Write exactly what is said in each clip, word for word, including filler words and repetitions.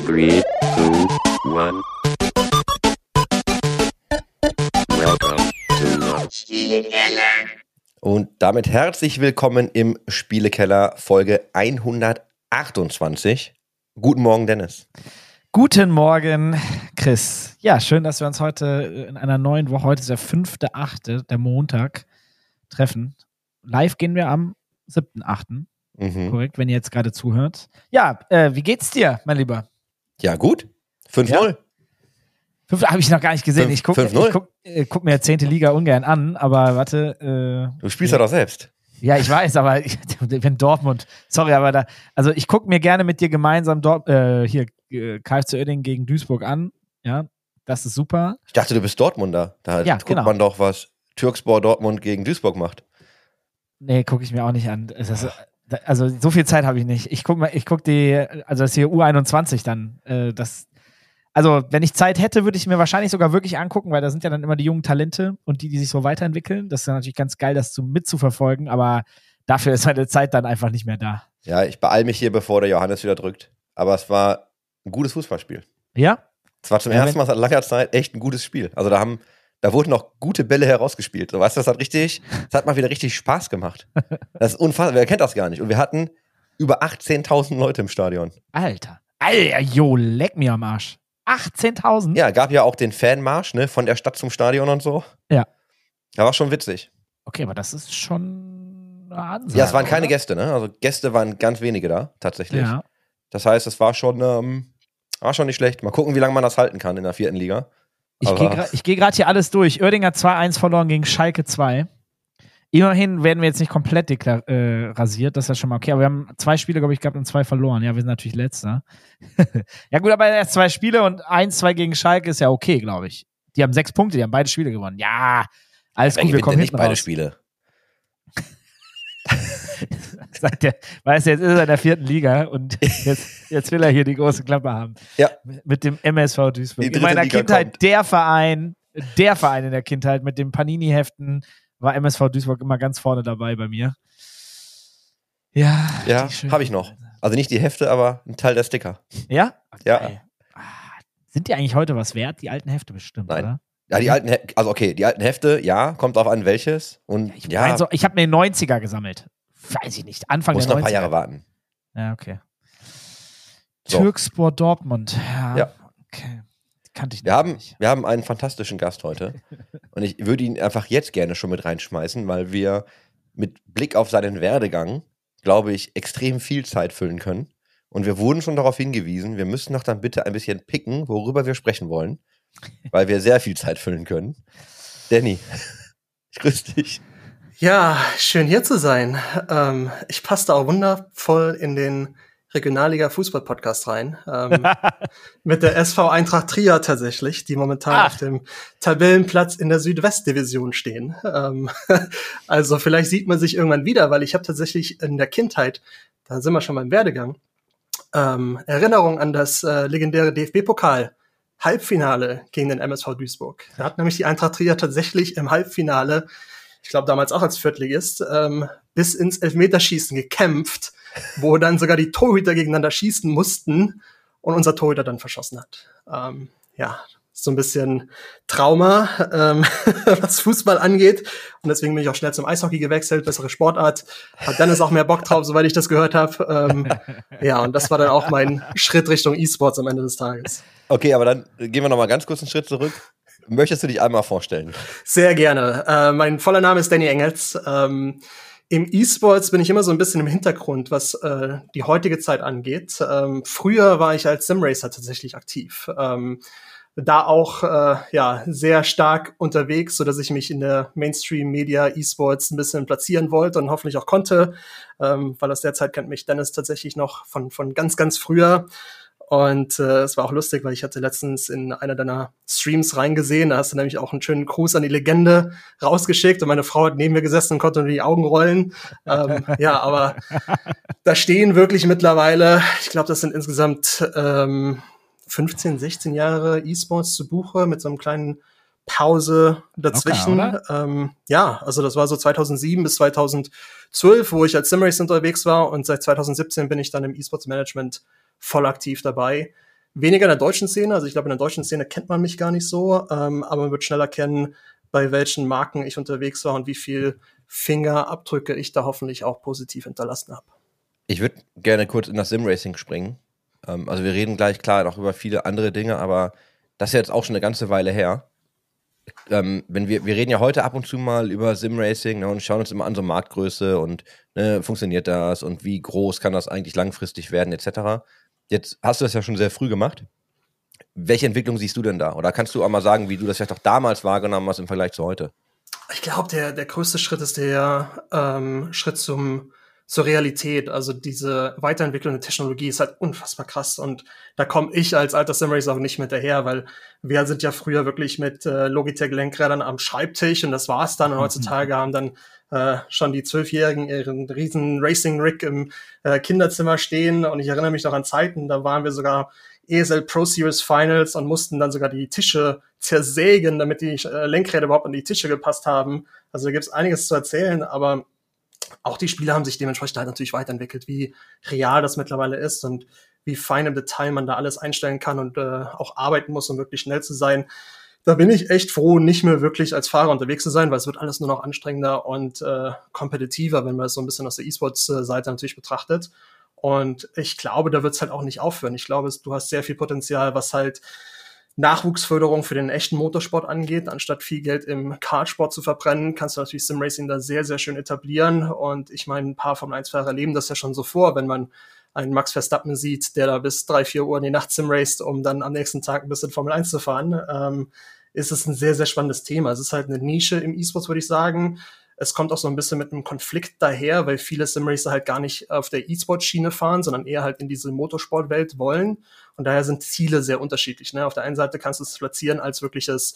Three, two, one. Welcome to Spielekeller. Und damit herzlich willkommen im Spielekeller Folge hundertachtundzwanzig. Guten Morgen, Dennis. Guten Morgen, Chris. Ja, schön, dass wir uns heute in einer neuen Woche, heute ist der fünfte achte, der Montag, treffen. Live gehen wir am siebten achten Mhm. Korrekt, wenn ihr jetzt gerade zuhört. Ja, äh, wie geht's dir, mein Lieber? Ja, gut. fünf null. Fünf habe ich noch gar nicht gesehen. Fünf- Ich gucke fünf null? guck, äh, guck mir zehnte Liga ungern an, aber warte. Äh, Du spielst ja doch selbst. Ja, ich weiß, aber ich, wenn Dortmund, sorry, aber da, also ich gucke mir gerne mit dir gemeinsam Dort, äh, hier äh, K F C Uerdingen gegen Duisburg an. Ja, das ist super. Ich dachte, du bist Dortmunder. Da Ja, guckt genau. man doch, was Türkspor Dortmund gegen Duisburg macht. Nee, gucke ich mir auch nicht an. Es ist, also so viel Zeit habe ich nicht. Ich gucke ich guck die, also das ist hier U einundzwanzig dann. Äh, das, also wenn ich Zeit hätte, würde ich mir wahrscheinlich sogar wirklich angucken, weil da sind ja dann immer die jungen Talente und die, die sich so weiterentwickeln. Das ist ja natürlich ganz geil, das zu, mitzuverfolgen, aber dafür ist meine Zeit dann einfach nicht mehr da. Ja, ich beeil mich hier, bevor der Johannes wieder drückt. Aber es war ein gutes Fußballspiel. Ja? Es war zum Ja, ersten wenn- Mal seit langer Zeit echt ein gutes Spiel. Also da haben, da wurden noch gute Bälle herausgespielt. So, weißt du, das hat richtig, das hat mal wieder richtig Spaß gemacht. Das ist unfassbar. Wer kennt das gar nicht? Und wir hatten über achtzehntausend Leute im Stadion. Alter. Alter, jo, leck mir am Arsch. achtzehntausend? Ja, gab ja auch den Fanmarsch, ne, von der Stadt zum Stadion und so. Ja. Da war schon witzig. Okay, aber das ist schon eine Ansage, Ja, es waren keine oder? Gäste, ne? Also Gäste waren ganz wenige da, tatsächlich. Ja. Das heißt, es war schon, ähm, war schon nicht schlecht. Mal gucken, wie lange man das halten kann in der vierten Liga. Ich Aber- gehe gra- ich geh gerade hier alles durch. Uerdingen hat zwei eins verloren gegen Schalke zwei. Immerhin werden wir jetzt nicht komplett deklar- äh, rasiert, das ist ja schon mal okay. Aber wir haben zwei Spiele, glaube ich, gehabt und zwei verloren. Ja, wir sind natürlich Letzter. Ja gut, aber erst zwei Spiele und eins, zwei gegen Schalke ist ja okay, glaube ich. Die haben sechs Punkte, die haben beide Spiele gewonnen. Ja, alles Wer gut, wir gewinnt kommen denn nicht hinten beide raus. Spiele? Sagt der, weißt du, jetzt ist er in der vierten Liga und jetzt, jetzt will er hier die große Klappe haben. Ja. Mit dem M S V Duisburg. Die In dritte meiner Liga Kindheit kommt. der Verein, der Verein in der Kindheit mit den Panini-Heften war M S V Duisburg immer ganz vorne dabei bei mir. Ja. Ja, die schönen- habe ich noch. Also nicht die Hefte, aber ein Teil der Sticker. Ja? Ja. Geil. Ah, sind die eigentlich heute was wert? Die alten Hefte bestimmt, Nein. oder? Ja, die alten, He- also okay, die alten Hefte, ja, kommt drauf an, welches. Und Ich, ja, mein, so, ich habe mir neunziger gesammelt. Weiß ich nicht. Anfang muss der noch ein paar neunziger. Jahre warten. Ja, okay. So. Türkspor Dortmund. Ja. Ja. Okay. Kannte ich Wir noch haben, nicht. wir haben einen fantastischen Gast heute. Und ich würde ihn einfach jetzt gerne schon mit reinschmeißen, weil wir mit Blick auf seinen Werdegang, glaube ich, extrem viel Zeit füllen können. Und wir wurden schon darauf hingewiesen, wir müssen doch dann bitte ein bisschen picken, worüber wir sprechen wollen, weil wir sehr viel Zeit füllen können. Danny, ich grüße dich. Ja, schön hier zu sein. Ähm, ich passe da auch wundervoll in den Regionalliga-Fußball-Podcast rein. Ähm, mit der S V Eintracht Trier tatsächlich, die momentan Ach. auf dem Tabellenplatz in der Südwestdivision stehen. Ähm, also vielleicht sieht man sich irgendwann wieder, weil ich habe tatsächlich in der Kindheit, da sind wir schon beim Werdegang, ähm, Erinnerung an das äh, legendäre D F B-Pokal. Halbfinale gegen den M S V Duisburg. Da hat nämlich die Eintracht Trier tatsächlich im Halbfinale, ich glaube damals auch als Viertligist, ähm, bis ins Elfmeterschießen gekämpft, wo dann sogar die Torhüter gegeneinander schießen mussten und unser Torhüter dann verschossen hat. Ähm, ja, so ein bisschen Trauma, ähm, was Fußball angeht. Und deswegen bin ich auch schnell zum Eishockey gewechselt, bessere Sportart. Hat Dennis auch mehr Bock drauf, soweit ich das gehört habe. Ähm, ja, und das war dann auch mein Schritt Richtung E-Sports am Ende des Tages. Okay, aber dann gehen wir noch mal ganz kurz einen Schritt zurück. Möchtest du dich einmal vorstellen? Sehr gerne. Äh, mein voller Name ist Danny Engels. Ähm, Im E-Sports bin ich immer so ein bisschen im Hintergrund, was äh, die heutige Zeit angeht. Ähm, früher war ich als Simracer tatsächlich aktiv. Ähm, da auch äh, ja sehr stark unterwegs, so dass ich mich in der Mainstream-Media E-Sports ein bisschen platzieren wollte und hoffentlich auch konnte, ähm, weil aus der Zeit kennt mich Dennis tatsächlich noch von von ganz, ganz früher. Und äh, es war auch lustig, weil ich hatte letztens in einer deiner Streams reingesehen, da hast du nämlich auch einen schönen Gruß an die Legende rausgeschickt und meine Frau hat neben mir gesessen und konnte nur die Augen rollen. ähm, ja, aber da stehen wirklich mittlerweile, ich glaube, das sind insgesamt ähm, fünfzehn, sechzehn Jahre E-Sports zu Buche mit so einem kleinen Pause dazwischen. Locker, ähm, ja, also das war so zweitausendsieben bis zweitausendzwölf, wo ich als Simrace unterwegs war und seit zweitausendsiebzehn bin ich dann im E-Sports Management voll aktiv dabei. Weniger in der deutschen Szene, also ich glaube, in der deutschen Szene kennt man mich gar nicht so, ähm, aber man wird schneller erkennen, bei welchen Marken ich unterwegs war und wie viel Fingerabdrücke ich da hoffentlich auch positiv hinterlassen habe. Ich würde gerne kurz in das Sim-Racing springen. Ähm, also wir reden gleich klar noch über viele andere Dinge, aber das ist ja jetzt auch schon eine ganze Weile her. Ähm, wenn wir, wir reden ja heute ab und zu mal über Sim-Racing, ne, und schauen uns immer an so Marktgröße und ne, funktioniert das und wie groß kann das eigentlich langfristig werden et cetera. Jetzt hast du das ja schon sehr früh gemacht. Welche Entwicklung siehst du denn da? Oder kannst du auch mal sagen, wie du das vielleicht auch damals wahrgenommen hast im Vergleich zu heute? Ich glaube, der, der größte Schritt ist der ähm, Schritt zum, zur Realität. Also diese Weiterentwicklung der Technologie ist halt unfassbar krass. Und da komme ich als alter Simracer auch nicht mit daher, weil wir sind ja früher wirklich mit äh, Logitech-Lenkrädern am Schreibtisch und das war's dann. Und heutzutage haben dann äh, schon die Zwölfjährigen ihren riesen Racing-Rig im äh, Kinderzimmer stehen. Und ich erinnere mich noch an Zeiten, da waren wir sogar E S L Pro Series Finals und mussten dann sogar die Tische zersägen, damit die äh, Lenkräder überhaupt an die Tische gepasst haben. Also da gibt's einiges zu erzählen, aber auch die Spiele haben sich dementsprechend halt natürlich weiterentwickelt, wie real das mittlerweile ist und wie fein im Detail man da alles einstellen kann und äh, auch arbeiten muss, um wirklich schnell zu sein. Da bin ich echt froh, nicht mehr wirklich als Fahrer unterwegs zu sein, weil es wird alles nur noch anstrengender und äh, kompetitiver, wenn man es so ein bisschen aus der E-Sports-Seite natürlich betrachtet. Und ich glaube, da wird es halt auch nicht aufhören. Ich glaube, du hast sehr viel Potenzial, was halt Nachwuchsförderung für den echten Motorsport angeht. Anstatt viel Geld im Kartsport zu verbrennen, kannst du natürlich Simracing da sehr, sehr schön etablieren. Und ich meine, ein paar Formel eins Fahrer leben das ja schon so vor, wenn man einen Max Verstappen sieht, der da bis drei, vier Uhr in die Nacht simraced, um dann am nächsten Tag ein bisschen Formel eins zu fahren, ähm, ist es ein sehr, sehr spannendes Thema. Es ist halt eine Nische im E-Sports, würde ich sagen. Es kommt auch so ein bisschen mit einem Konflikt daher, weil viele Simracer halt gar nicht auf der E-Sport-Schiene fahren, sondern eher halt in diese Motorsportwelt wollen. Und daher sind Ziele sehr unterschiedlich. Ne? Auf der einen Seite kannst du es platzieren als wirkliches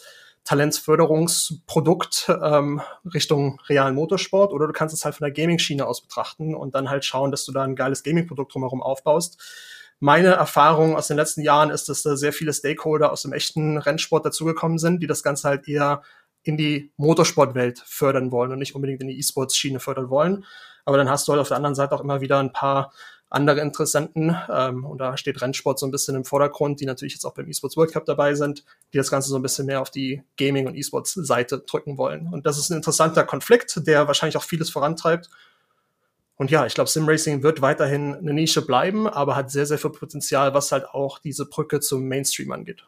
Talentsförderungsprodukt ähm, Richtung realen Motorsport, oder du kannst es halt von der Gaming-Schiene aus betrachten und dann halt schauen, dass du da ein geiles Gaming-Produkt drumherum aufbaust. Meine Erfahrung aus den letzten Jahren ist, dass da sehr viele Stakeholder aus dem echten Rennsport dazugekommen sind, die das Ganze halt eher in die Motorsportwelt fördern wollen und nicht unbedingt in die E-Sports-Schiene fördern wollen. Aber dann hast du halt auf der anderen Seite auch immer wieder ein paar andere Interessenten, ähm, und da steht Rennsport so ein bisschen im Vordergrund, die natürlich jetzt auch beim E-Sports World Cup dabei sind, die das Ganze so ein bisschen mehr auf die Gaming- und E-Sports-Seite drücken wollen. Und das ist ein interessanter Konflikt, der wahrscheinlich auch vieles vorantreibt. Und ja, ich glaube, Simracing wird weiterhin eine Nische bleiben, aber hat sehr, sehr viel Potenzial, was halt auch diese Brücke zum Mainstream angeht.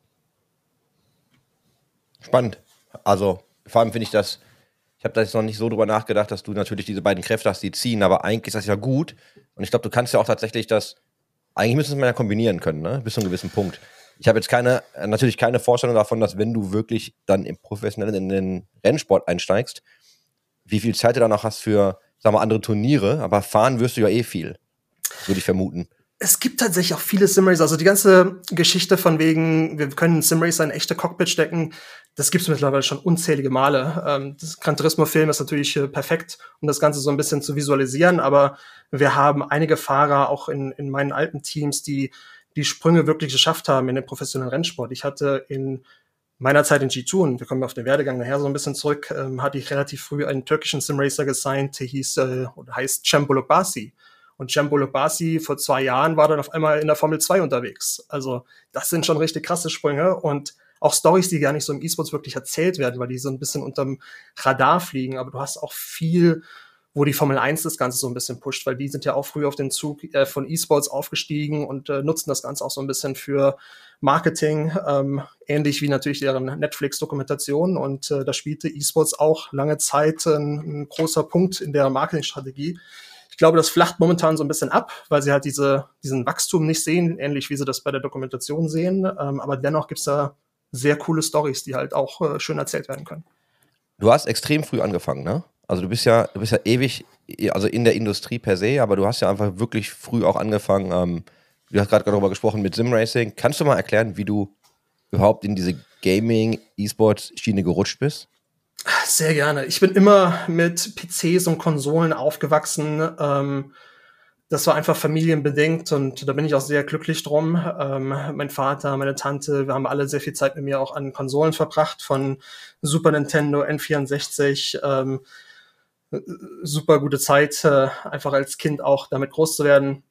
Spannend. Also, vor allem finde ich das, ich habe da jetzt noch nicht so drüber nachgedacht, dass du natürlich diese beiden Kräfte hast, die ziehen, aber eigentlich ist das ja gut. Und ich glaube, du kannst ja auch tatsächlich das, eigentlich müssen wir ja kombinieren können, ne? Bis zu einem gewissen Punkt. Ich habe jetzt keine, natürlich keine Vorstellung davon, dass wenn du wirklich dann im professionellen, in den Rennsport einsteigst, wie viel Zeit du dann noch hast für, sagen wir, andere Turniere, aber fahren wirst du ja eh viel, würde ich vermuten. Es gibt tatsächlich auch viele Simracer, also die ganze Geschichte von wegen, wir können Simracer in echte Cockpit stecken, das gibt's mittlerweile schon unzählige Male. Ähm, das Gran Turismo-Film ist natürlich äh, perfekt, um das Ganze so ein bisschen zu visualisieren, aber wir haben einige Fahrer auch in, in meinen alten Teams, die die Sprünge wirklich geschafft haben in den professionellen Rennsport. Ich hatte in meiner Zeit in G zwei, und wir kommen auf den Werdegang nachher so ein bisschen zurück, ähm, hatte ich relativ früh einen türkischen Simracer gesigned, der hieß, äh, oder heißt Cem Bolokbasi. Und Cem Bolokbasi vor zwei Jahren war dann auf einmal in der Formel zwei unterwegs. Also das sind schon richtig krasse Sprünge und auch Storys, die gar nicht so im E-Sports wirklich erzählt werden, weil die so ein bisschen unterm Radar fliegen. Aber du hast auch viel, wo die Formel eins das Ganze so ein bisschen pusht, weil die sind ja auch früh auf den Zug äh, von E-Sports aufgestiegen und äh, nutzen das Ganze auch so ein bisschen für Marketing, ähm, ähnlich wie natürlich deren Netflix-Dokumentation. Und äh, da spielte E-Sports auch lange Zeit ein, ein großer Punkt in der Marketingstrategie. Ich glaube, das flacht momentan so ein bisschen ab, weil sie halt diese, diesen Wachstum nicht sehen, ähnlich wie sie das bei der Dokumentation sehen. Ähm, aber dennoch gibt's da sehr coole Storys, die halt auch äh, schön erzählt werden können. Du hast extrem früh angefangen, ne? Also du bist ja, du bist ja ewig, also in der Industrie per se, aber du hast ja einfach wirklich früh auch angefangen. Ähm, du hast gerade darüber gesprochen mit Simracing. Kannst du mal erklären, wie du überhaupt in diese Gaming-E-Sports-Schiene gerutscht bist? Sehr gerne. Ich bin immer mit P Cs und Konsolen aufgewachsen. Ähm, das war einfach familienbedingt und da bin ich auch sehr glücklich drum. Ähm, mein Vater, meine Tante, wir haben alle sehr viel Zeit mit mir auch an Konsolen verbracht, von Super Nintendo, N vierundsechzig, ähm, super gute Zeit, äh, einfach als Kind auch damit groß zu werden.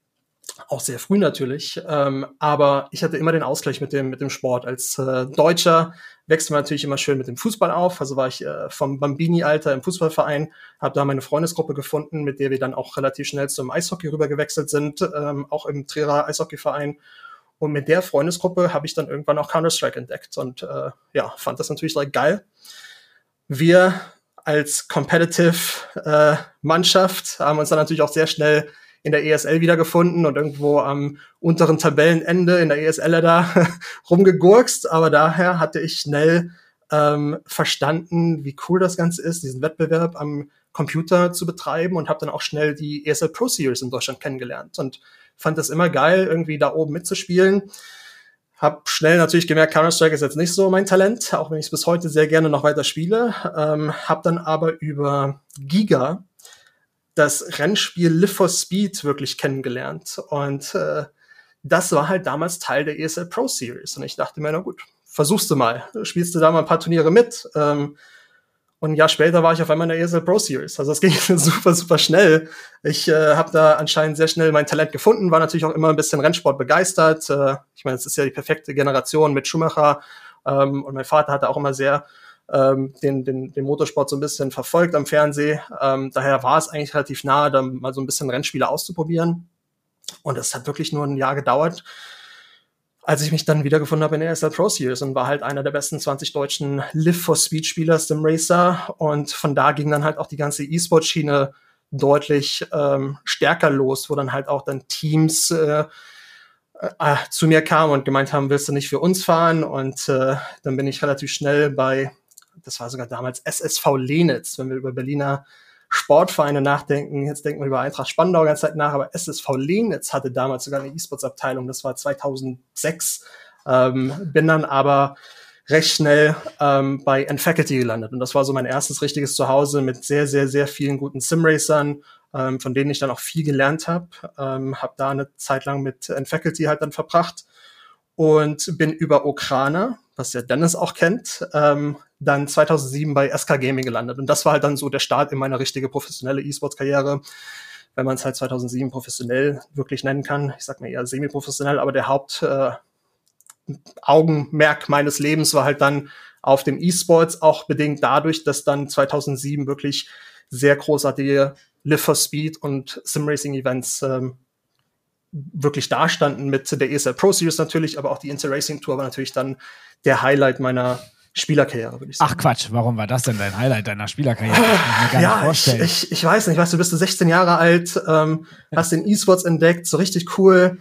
auch sehr früh natürlich. Ähm, aber ich hatte immer den Ausgleich mit dem, mit dem Sport. Als äh, Deutscher wächst man natürlich immer schön mit dem Fußball auf. Also war ich äh, vom Bambini-Alter im Fußballverein, habe da meine Freundesgruppe gefunden, mit der wir dann auch relativ schnell zum Eishockey rüber gewechselt sind, ähm, auch im Trierer Eishockeyverein. Und mit der Freundesgruppe habe ich dann irgendwann auch Counter-Strike entdeckt und äh, ja, fand das natürlich direkt geil. Wir als Competitive äh, Mannschaft haben uns dann natürlich auch sehr schnell in der E S L wiedergefunden und irgendwo am unteren Tabellenende in der E S L da rumgegurkst. Aber daher hatte ich schnell ähm, verstanden, wie cool das Ganze ist, diesen Wettbewerb am Computer zu betreiben und habe dann auch schnell die E S L Pro Series in Deutschland kennengelernt und fand das immer geil, irgendwie da oben mitzuspielen. Hab schnell natürlich gemerkt, Counter-Strike ist jetzt nicht so mein Talent, auch wenn ich es bis heute sehr gerne noch weiter spiele. Ähm, hab dann aber über Giga das Rennspiel Live for Speed wirklich kennengelernt. Und äh, das war halt damals Teil der E S L Pro Series. Und ich dachte mir, na gut, versuchst du mal. Spielst du da mal ein paar Turniere mit? Ähm, und ein Jahr später war ich auf einmal in der E S L Pro Series. Also es ging super, super schnell. Ich äh, habe da anscheinend sehr schnell mein Talent gefunden, war natürlich auch immer ein bisschen Rennsport begeistert. Äh, ich meine, es ist ja die perfekte Generation mit Schumacher. Ähm, und mein Vater hatte auch immer sehr ähm, den, den, den Motorsport so ein bisschen verfolgt am Fernsehen. Ähm, daher war es eigentlich relativ nahe, da mal so ein bisschen Rennspiele auszuprobieren. Und es hat wirklich nur ein Jahr gedauert, als ich mich dann wiedergefunden habe in der E S L Pro Series und war halt einer der besten zwanzig deutschen Live for Speed Spieler, Sim Racer. Und von da ging dann halt auch die ganze E-Sport-Schiene deutlich ähm, stärker los, wo dann halt auch dann Teams äh, äh, zu mir kamen und gemeint haben, willst du nicht für uns fahren? Und äh, dann bin ich relativ schnell bei, das war sogar damals S S V Lenitz, wenn wir über Berliner Sportvereine nachdenken. Jetzt denken wir über Eintracht Spandau die ganze Zeit nach, aber S S V Lenitz hatte damals sogar eine E-Sports-Abteilung. Das war zweitausendsechs. Ähm, bin dann aber recht schnell ähm, bei N-Faculty gelandet. Und das war so mein erstes richtiges Zuhause mit sehr, sehr, sehr vielen guten Sim-Racern, ähm, von denen ich dann auch viel gelernt habe. Ähm, habe da eine Zeit lang mit N-Faculty halt dann verbracht und bin über Okrana, was ja Dennis auch kennt, ähm, dann zweitausendsieben bei S K Gaming gelandet. Und das war halt dann so der Start in meine richtige professionelle E-Sports-Karriere, wenn man es halt zweitausendsieben professionell wirklich nennen kann. Ich sag mal eher semi-professionell, aber der Haupt äh, Augenmerk meines Lebens war halt dann auf dem E-Sports, auch bedingt dadurch, dass dann zweitausendsieben wirklich sehr großartige Live for Speed und Sim-Racing-Events ähm, wirklich dastanden mit der E S L Pro Series natürlich, aber auch die Inter-Racing Tour war natürlich dann der Highlight meiner Spielerkarriere, würde ich sagen. Ach Quatsch, warum war das denn dein Highlight deiner Spielerkarriere? Das kann ich mir gar ja, nicht vorstellen. Ich, ich, ich weiß nicht, weißt du, bist du sechzehn Jahre alt, ähm, hast den E-Sports entdeckt, so richtig cool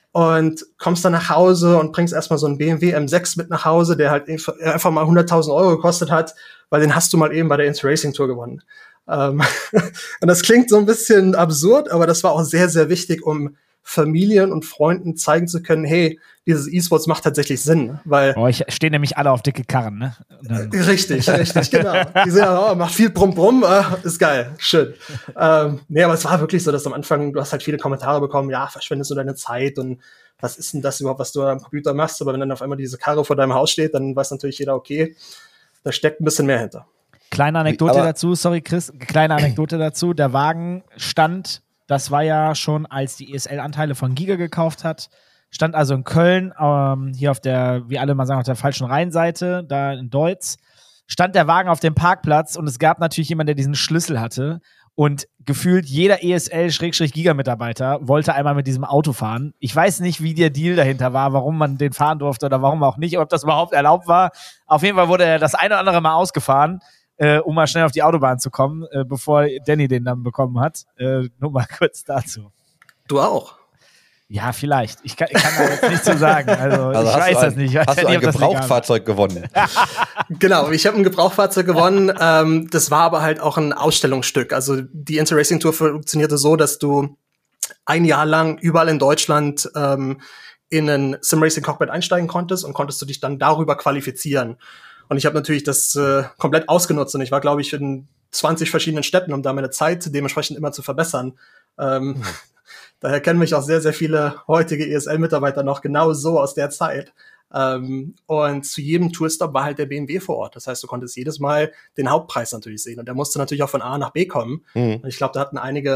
und kommst dann nach Hause und bringst erstmal so einen B M W M sechs mit nach Hause, der halt einfach mal hunderttausend Euro gekostet hat, weil den hast du mal eben bei der Inter-Racing Tour gewonnen. Ähm, und das klingt so ein bisschen absurd, aber das war auch sehr, sehr wichtig, um Familien und Freunden zeigen zu können, hey, dieses E-Sports macht tatsächlich Sinn, weil oh, ich stehe nämlich alle auf dicke Karren, ne? Äh, richtig, richtig, genau. Die sind ja, oh, macht viel Brumm Brumm, äh, ist geil, schön. Ähm, nee, aber es war wirklich so, dass am Anfang, du hast halt viele Kommentare bekommen, ja, verschwendest du deine Zeit und was ist denn das überhaupt, was du am Computer machst? Aber wenn dann auf einmal diese Karre vor deinem Haus steht, dann weiß natürlich jeder, okay, da steckt ein bisschen mehr hinter. Kleine Anekdote Aber dazu, sorry Chris, kleine Anekdote dazu, der Wagen stand, das war ja schon, als die E S L-Anteile von Giga gekauft hat, stand also in Köln, ähm, hier auf der, wie alle mal sagen, auf der falschen Rheinseite, da in Deutz, stand der Wagen auf dem Parkplatz und es gab natürlich jemanden, der diesen Schlüssel hatte und gefühlt jeder E S L-Giga-Mitarbeiter wollte einmal mit diesem Auto fahren. Ich weiß nicht, wie der Deal dahinter war, warum man den fahren durfte oder warum auch nicht, ob das überhaupt erlaubt war. Auf jeden Fall wurde er das eine oder andere Mal ausgefahren, Äh, um mal schnell auf die Autobahn zu kommen, äh, bevor Danny den dann bekommen hat. Äh, nur mal kurz dazu. Du auch? Ja, vielleicht. Ich kann, ich kann da jetzt nicht zu sagen. Also, Also ich hast weiß du ein, das nicht. Ich weiß hast ja du nicht, ein ob das legal Gebrauchtfahrzeug gewonnen? Genau, ich habe ein Gebrauchfahrzeug gewonnen. ähm, das war aber halt auch ein Ausstellungsstück. Also die Inter-Racing Tour funktionierte so, dass du ein Jahr lang überall in Deutschland ähm, in ein Sim-Racing-Cockpit einsteigen konntest und konntest du dich dann darüber qualifizieren. Und ich habe natürlich das äh, komplett ausgenutzt und ich war, glaube ich, in zwanzig verschiedenen Städten, um da meine Zeit dementsprechend immer zu verbessern. Ähm, mhm. Daher kennen mich auch sehr, sehr viele heutige E S L-Mitarbeiter noch genau so aus der Zeit. Ähm, und zu jedem Tourstop war halt der B M W vor Ort. Das heißt, du konntest jedes Mal den Hauptpreis natürlich sehen. Und der musste natürlich auch von A nach B kommen. Mhm. Und ich glaube, da hatten einige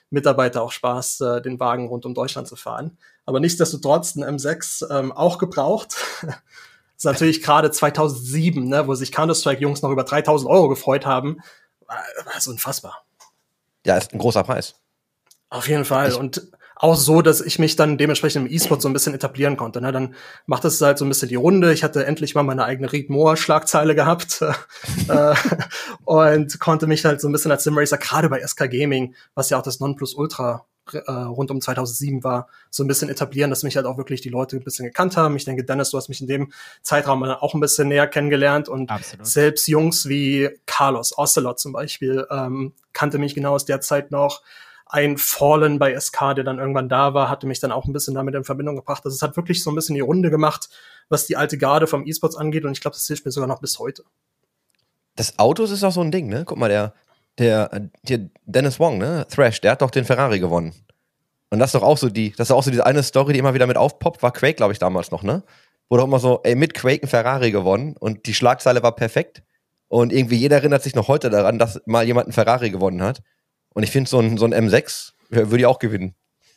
Mitarbeiter auch Spaß, äh, den Wagen rund um Deutschland zu fahren. Aber nichtsdestotrotz ein M sechs ähm, auch gebraucht. Das ist natürlich gerade zweitausendsieben, ne, wo sich Counter-Strike-Jungs noch über dreitausend Euro gefreut haben. War, war so unfassbar. Ja, ist ein großer Preis. Auf jeden Fall. Ich Und auch so, dass ich mich dann dementsprechend im E-Sport so ein bisschen etablieren konnte. Ne? Dann macht es halt so ein bisschen die Runde. Ich hatte endlich mal meine eigene Reed Moore-Schlagzeile gehabt äh, und konnte mich halt so ein bisschen als Simracer, gerade bei S K Gaming, was ja auch das Nonplusultra äh, rund um zweitausendsieben war, so ein bisschen etablieren, dass mich halt auch wirklich die Leute ein bisschen gekannt haben. Ich denke, Dennis, du hast mich in dem Zeitraum auch ein bisschen näher kennengelernt und Absolut. Selbst Jungs wie Carlos Ocelot zum Beispiel ähm, kannte mich genau aus der Zeit noch. Ein Fallen bei S K, der dann irgendwann da war, hatte mich dann auch ein bisschen damit in Verbindung gebracht. Also es hat wirklich so ein bisschen die Runde gemacht, was die alte Garde vom E-Sports angeht. Und ich glaube, das hilft mir sogar noch bis heute. Das Autos ist auch so ein Ding, ne? Guck mal, der, der, der Dennis Wong, ne? Thrash, der hat doch den Ferrari gewonnen. Und das ist doch auch so die, das ist auch so diese eine Story, die immer wieder mit aufpoppt, war Quake, glaube ich, damals noch, ne? Wo doch immer so, ey, mit Quake ein Ferrari gewonnen und die Schlagzeile war perfekt. Und irgendwie jeder erinnert sich noch heute daran, dass mal jemand einen Ferrari gewonnen hat. Und ich finde, so ein, so ein M sechs würde ich auch gewinnen.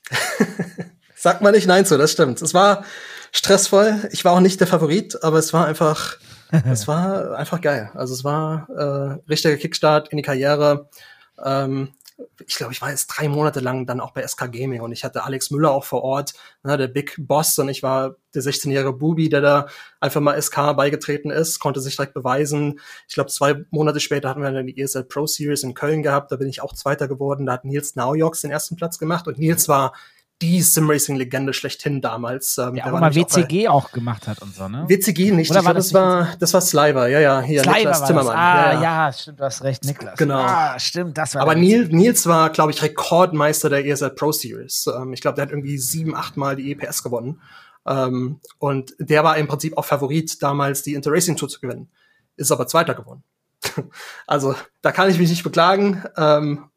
Sagt man nicht nein zu, das stimmt. Es war stressvoll. Ich war auch nicht der Favorit, aber es war einfach, es war einfach geil. Also es war äh, richtiger Kickstart in die Karriere. Ähm, ich glaube, ich war jetzt drei Monate lang dann auch bei S K Gaming und ich hatte Alex Müller auch vor Ort, ne, der Big Boss, und ich war der sechzehnjährige Bubi, der da einfach mal S K beigetreten ist, konnte sich direkt beweisen. Ich glaube, zwei Monate später hatten wir dann die E S L Pro Series in Köln gehabt, da bin ich auch Zweiter geworden, da hat Nils Naujoks den ersten Platz gemacht und Nils war die Simracing-Legende schlechthin damals. Ähm, Der der auch war immer nämlich W C G auch, auch gemacht hat und so, ne? W C G nicht, Oder ich war glaub, das das war, das war Sliver, ja, ja, hier, Sliver Niklas war Timmermann. das. Ah, ja, ja. ja, stimmt, du hast recht, Niklas. Genau. Ah, stimmt, das war Aber der Nils, Nils war, glaube ich, Rekordmeister der E S L Pro Series. Ähm, ich glaube, der hat irgendwie sieben, acht Mal die E P S gewonnen. Ähm, und der war im Prinzip auch Favorit, damals die Interracing Tour zu gewinnen. Ist aber Zweiter geworden. Also, da kann ich mich nicht beklagen. Ähm,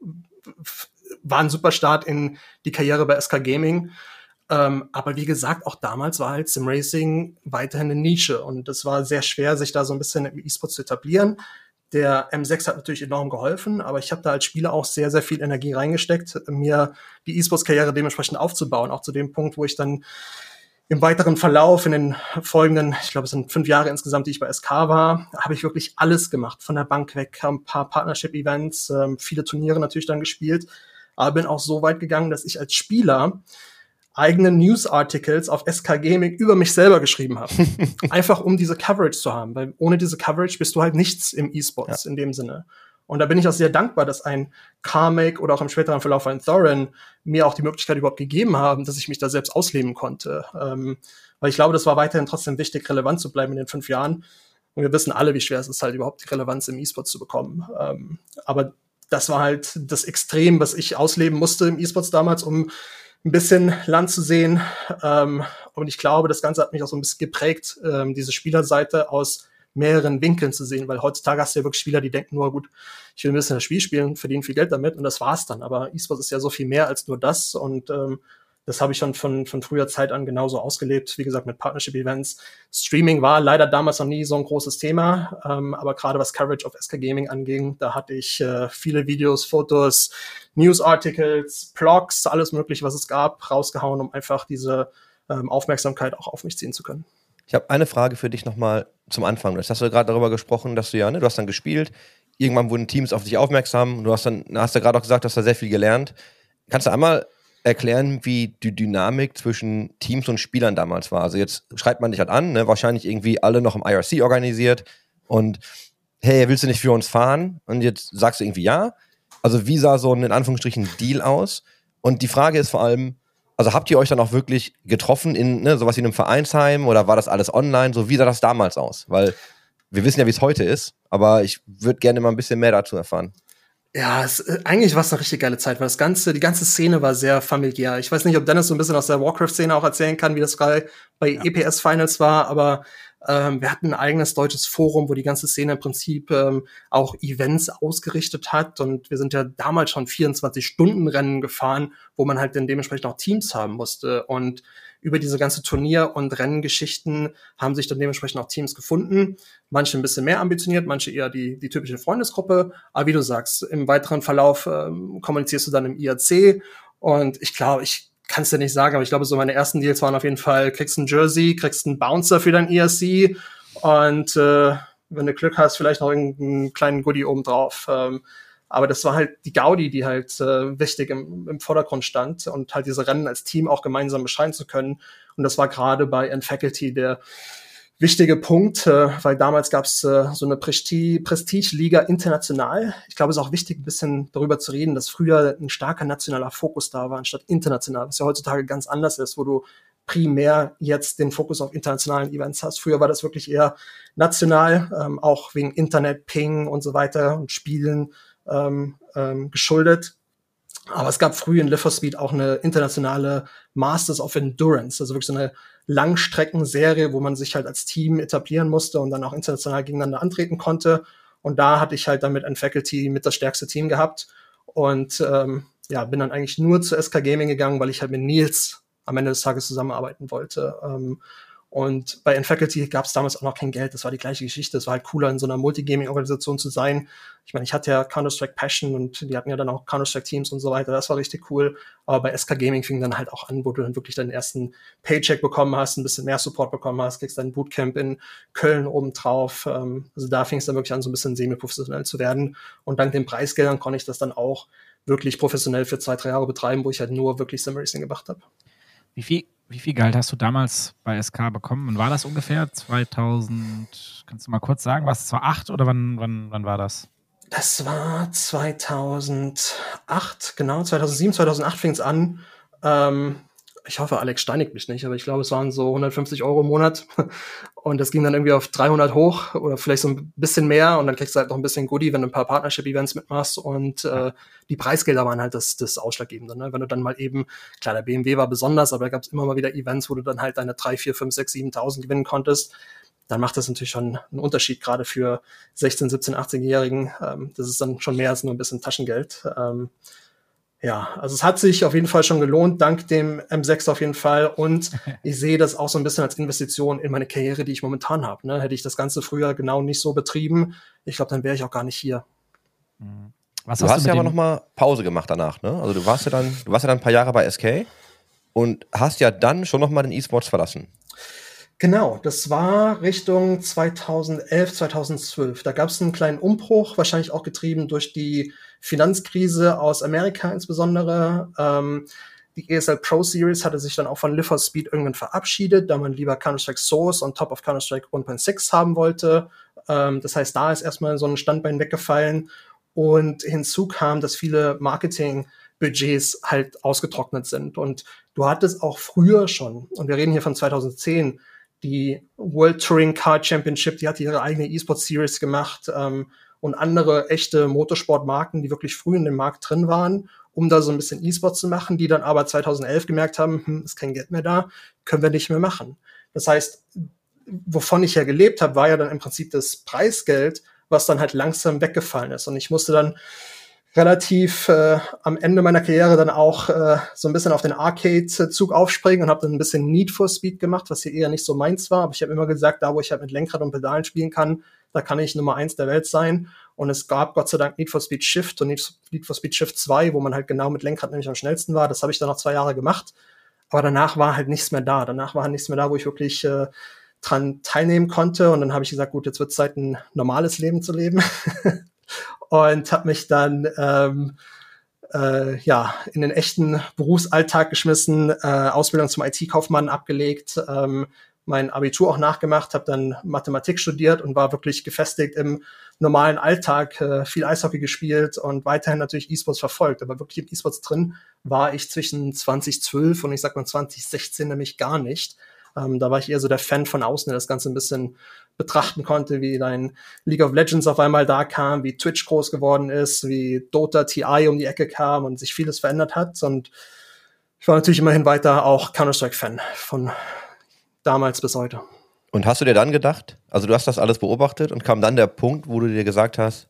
war ein super Start in die Karriere bei S K Gaming. Ähm, aber wie gesagt, auch damals war halt Simracing weiterhin eine Nische und es war sehr schwer, sich da so ein bisschen im E-Sport zu etablieren. Der M sechs hat natürlich enorm geholfen, aber ich habe da als Spieler auch sehr, sehr viel Energie reingesteckt, mir die E-Sports-Karriere dementsprechend aufzubauen, auch zu dem Punkt, wo ich dann im weiteren Verlauf in den folgenden, ich glaube, es sind fünf Jahre insgesamt, die ich bei S K war, habe ich wirklich alles gemacht, von der Bank weg, ein paar Partnership-Events, ähm, viele Turniere natürlich dann gespielt, aber bin auch so weit gegangen, dass ich als Spieler eigene News-Articles auf S K Gaming über mich selber geschrieben habe. Einfach um diese Coverage zu haben, weil ohne diese Coverage bist du halt nichts im E-Sports, ja, in dem Sinne. Und da bin ich auch sehr dankbar, dass ein Carmack oder auch im späteren Verlauf ein Thorin mir auch die Möglichkeit überhaupt gegeben haben, dass ich mich da selbst ausleben konnte. Ähm, weil ich glaube, das war weiterhin trotzdem wichtig, relevant zu bleiben in den fünf Jahren. Und wir wissen alle, wie schwer es ist, halt überhaupt die Relevanz im E-Sports zu bekommen. Ähm, aber das war halt das Extrem, was ich ausleben musste im E-Sports damals, um ein bisschen Land zu sehen. Ähm, und ich glaube, das Ganze hat mich auch so ein bisschen geprägt, ähm, diese Spielerseite aus mehreren Winkeln zu sehen, weil heutzutage hast du ja wirklich Spieler, die denken nur, gut, ich will ein bisschen das Spiel spielen, verdienen viel Geld damit und das war's dann. Aber E-Sports ist ja so viel mehr als nur das und ähm, das habe ich schon von, von früher Zeit an genauso ausgelebt. Wie gesagt, mit Partnership-Events. Streaming war leider damals noch nie so ein großes Thema. Ähm, aber gerade was Coverage auf S K Gaming anging, da hatte ich äh, viele Videos, Fotos, News-Articles, Blogs, alles mögliche, was es gab, rausgehauen, um einfach diese ähm, Aufmerksamkeit auch auf mich ziehen zu können. Ich habe eine Frage für dich nochmal zum Anfang. Jetzt hast du gerade darüber gesprochen, dass du ja, ne, du hast dann gespielt, irgendwann wurden Teams auf dich aufmerksam, du hast dann, hast ja gerade auch gesagt, du hast da sehr viel gelernt. Kannst du einmal erklären, wie die Dynamik zwischen Teams und Spielern damals war? Also jetzt schreibt man dich halt an, ne? Wahrscheinlich irgendwie alle noch im I R C organisiert und hey, willst du nicht für uns fahren? Und jetzt sagst du irgendwie ja. Also wie sah so ein, in Anführungsstrichen, Deal aus? Und die Frage ist vor allem, also habt ihr euch dann auch wirklich getroffen in, ne, sowas wie einem Vereinsheim oder war das alles online? So, wie sah das damals aus? Weil wir wissen ja, wie es heute ist, aber ich würde gerne mal ein bisschen mehr dazu erfahren. Ja, es, äh, eigentlich war es eine richtig geile Zeit, weil das ganze, die ganze Szene war sehr familiär. Ich weiß nicht, ob Dennis so ein bisschen aus der Warcraft-Szene auch erzählen kann, wie das bei, bei ja. E P S-Finals war, aber ähm, wir hatten ein eigenes deutsches Forum, wo die ganze Szene im Prinzip ähm, auch Events ausgerichtet hat und wir sind ja damals schon vierundzwanzig Stunden Rennen gefahren, wo man halt dann dementsprechend auch Teams haben musste und über diese ganze Turnier- und Renngeschichten haben sich dann dementsprechend auch Teams gefunden. Manche ein bisschen mehr ambitioniert, manche eher die, die typische Freundesgruppe. Aber wie du sagst, im weiteren Verlauf ähm, kommunizierst du dann im I R C. Und ich glaube, ich kann es dir nicht sagen, aber ich glaube, so meine ersten Deals waren auf jeden Fall, kriegst ein Jersey, kriegst einen Bouncer für dein I R C und äh, wenn du Glück hast, vielleicht noch irgendeinen kleinen Goodie obendrauf. Ähm, aber das war halt die Gaudi, die halt äh, wichtig im, im Vordergrund stand und halt diese Rennen als Team auch gemeinsam beschreien zu können. Und das war gerade bei N-Faculty der wichtige Punkt, äh, weil damals gab es äh, so eine Presti- Prestige-Liga international. Ich glaube, es ist auch wichtig, ein bisschen darüber zu reden, dass früher ein starker nationaler Fokus da war, anstatt international, was ja heutzutage ganz anders ist, wo du primär jetzt den Fokus auf internationalen Events hast. Früher war das wirklich eher national, ähm, auch wegen Internet, Ping und so weiter und Spielen ähm, ähm, geschuldet. Aber es gab früh in Live for Speed auch eine internationale Masters of Endurance, also wirklich so eine Langstreckenserie, wo man sich halt als Team etablieren musste und dann auch international gegeneinander antreten konnte. Und da hatte ich halt dann mit N-Faculty mit das stärkste Team gehabt und ähm, ja, bin dann eigentlich nur zu S K Gaming gegangen, weil ich halt mit Nils am Ende des Tages zusammenarbeiten wollte. Ähm, und bei N-Faculty gab es damals auch noch kein Geld. Das war die gleiche Geschichte. Es war halt cooler, in so einer Multigaming-Organisation zu sein. Ich meine, ich hatte ja Counter-Strike Passion und die hatten ja dann auch Counter-Strike-Teams und so weiter. Das war richtig cool. Aber bei S K Gaming fing dann halt auch an, wo du dann wirklich deinen ersten Paycheck bekommen hast, ein bisschen mehr Support bekommen hast, kriegst dein Bootcamp in Köln obendrauf. Ähm, also da fing es dann wirklich an, so ein bisschen semi-professionell zu werden. Und dank den Preisgeldern konnte ich das dann auch wirklich professionell für zwei, drei Jahre betreiben, wo ich halt nur wirklich Sim-Racing gemacht habe. Wie viel, wie viel Gehalt hast du damals bei S K bekommen? Und war das ungefähr zweitausend, kannst du mal kurz sagen, war es zweitausendacht oder wann, wann, wann war das? Das war zweitausendacht, genau, zweitausendsieben, zweitausendacht fing es an. Ähm, ich hoffe, Alex steinigt mich nicht, aber ich glaube, es waren so hundertfünfzig Euro im Monat. Und das ging dann irgendwie auf dreihundert hoch oder vielleicht so ein bisschen mehr. Und dann kriegst du halt noch ein bisschen Goodie, wenn du ein paar Partnership-Events mitmachst. Und äh, die Preisgelder waren halt das, das Ausschlaggebende. Ne? Wenn du dann mal eben, klar, der B M W war besonders, aber da gab es immer mal wieder Events, wo du dann halt deine drei, vier, fünf, sechs, siebentausend gewinnen konntest. Dann macht das natürlich schon einen Unterschied, gerade für sechzehn, siebzehn, achtzehnjährigen. Ähm, das ist dann schon mehr als nur ein bisschen Taschengeld. Ähm, Ja, also es hat sich auf jeden Fall schon gelohnt, dank dem M sechs auf jeden Fall. Und ich sehe das auch so ein bisschen als Investition in meine Karriere, die ich momentan habe. Ne? Hätte ich das Ganze früher genau nicht so betrieben, ich glaube, dann wäre ich auch gar nicht hier. Was Du hast, hast du ja mit aber dem- noch mal Pause gemacht danach, ne? Also du warst ja dann, du warst ja dann ein paar Jahre bei S K und hast ja dann schon noch mal den E-Sports verlassen. Genau, das war Richtung zweitausendelf, zweitausendzwölf. Da gab es einen kleinen Umbruch, wahrscheinlich auch getrieben durch die Finanzkrise aus Amerika insbesondere. Ähm, die E S L Pro Series hatte sich dann auch von Live for Speed irgendwann verabschiedet, da man lieber Counter-Strike Source on top of Counter-Strike eins Punkt sechs haben wollte. Ähm, das heißt, da ist erstmal so ein Standbein weggefallen. Und hinzu kam, dass viele Marketing-Budgets halt ausgetrocknet sind. Und du hattest auch früher schon, und wir reden hier von zweitausendzehn, die World Touring Car Championship, die hatte ihre eigene E-Sport-Series gemacht ähm, und andere echte Motorsportmarken, die wirklich früh in dem Markt drin waren, um da so ein bisschen E-Sport zu machen, die dann aber zweitausendelf gemerkt haben, hm, ist kein Geld mehr da, können wir nicht mehr machen. Das heißt, wovon ich ja gelebt habe, war ja dann im Prinzip das Preisgeld, was dann halt langsam weggefallen ist. Und ich musste dann relativ äh, am Ende meiner Karriere dann auch äh, so ein bisschen auf den Arcade-Zug aufspringen und habe dann ein bisschen Need for Speed gemacht, was hier eher nicht so meins war. Aber ich habe immer gesagt, da wo ich halt mit Lenkrad und Pedalen spielen kann, da kann ich Nummer eins der Welt sein. Und es gab Gott sei Dank Need for Speed Shift und Need for Speed Shift zwei, wo man halt genau mit Lenkrad nämlich am schnellsten war. Das habe ich dann noch zwei Jahre gemacht. Aber danach war halt nichts mehr da. Danach war halt nichts mehr da, wo ich wirklich äh, dran teilnehmen konnte. Und dann habe ich gesagt, gut, jetzt wird es Zeit, ein normales Leben zu leben. Und habe mich dann ähm, äh, ja in den echten Berufsalltag geschmissen, äh, Ausbildung zum I T-Kaufmann abgelegt, ähm, mein Abitur auch nachgemacht, habe dann Mathematik studiert und war wirklich gefestigt im normalen Alltag, äh, viel Eishockey gespielt und weiterhin natürlich E-Sports verfolgt. Aber wirklich im E-Sports drin war ich zwischen zweitausendzwölf und ich sag mal zweitausendsechzehn nämlich gar nicht. Ähm, da war ich eher so der Fan von außen, der das Ganze ein bisschen betrachten konnte, wie dein League of Legends auf einmal da kam, wie Twitch groß geworden ist, wie Dota T I um die Ecke kam und sich vieles verändert hat. Und ich war natürlich immerhin weiter auch Counter-Strike-Fan von damals bis heute. Und hast du dir dann gedacht, also du hast das alles beobachtet und kam dann der Punkt, wo du dir gesagt hast,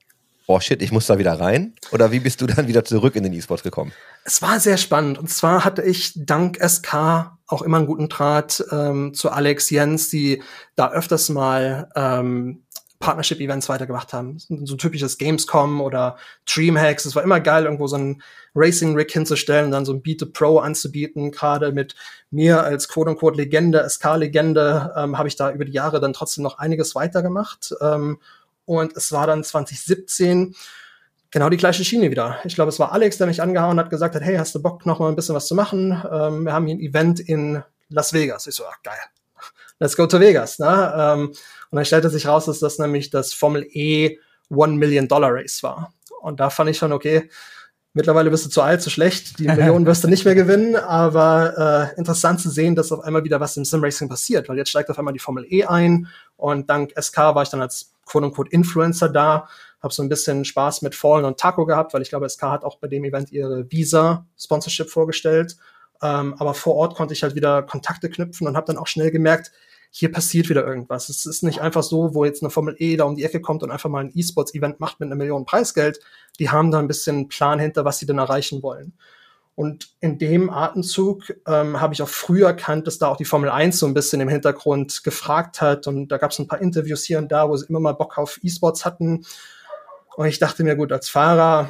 oh shit, ich muss da wieder rein? Oder wie bist du dann wieder zurück in den E-Sports gekommen? Es war sehr spannend. Und zwar hatte ich dank S K auch immer einen guten Draht ähm, zu Alex, Jens, die da öfters mal ähm, Partnership-Events weitergemacht haben. So ein typisches Gamescom oder Dreamhacks. Es war immer geil, irgendwo so einen Racing-Rig hinzustellen und dann so ein Beat the Pro anzubieten. Gerade mit mir als quote-unquote Legende, S K-Legende, ähm, habe ich da über die Jahre dann trotzdem noch einiges weitergemacht. Ähm, und es war dann zwanzig siebzehn genau die gleiche Schiene wieder. Ich glaube, es war Alex, der mich angehauen hat, gesagt hat, hey, hast du Bock, noch mal ein bisschen was zu machen? Ähm, wir haben hier ein Event in Las Vegas. Ich so, ach, geil. Let's go to Vegas. Ne? Ähm, und dann stellte sich raus, dass das nämlich das Formel E One Million Dollar Race war. Und da fand ich schon, okay, mittlerweile bist du zu alt, zu schlecht, die Millionen wirst du nicht mehr gewinnen, aber äh, interessant zu sehen, dass auf einmal wieder was im Simracing passiert, weil jetzt steigt auf einmal die Formel E ein und dank S K war ich dann als quote-unquote Influencer da, habe so ein bisschen Spaß mit Fallen und Taco gehabt, weil ich glaube, S K hat auch bei dem Event ihre Visa-Sponsorship vorgestellt, ähm, aber vor Ort konnte ich halt wieder Kontakte knüpfen und habe dann auch schnell gemerkt, hier passiert wieder irgendwas. Es ist nicht einfach so, wo jetzt eine Formel E da um die Ecke kommt und einfach mal ein E-Sports-Event macht mit einer Million Preisgeld. Die haben da ein bisschen einen Plan hinter, was sie denn erreichen wollen. Und in dem Atemzug ähm, habe ich auch früh erkannt, dass da auch die Formel eins so ein bisschen im Hintergrund gefragt hat. Und da gab es ein paar Interviews hier und da, wo sie immer mal Bock auf E-Sports hatten. Und ich dachte mir, gut, als Fahrer,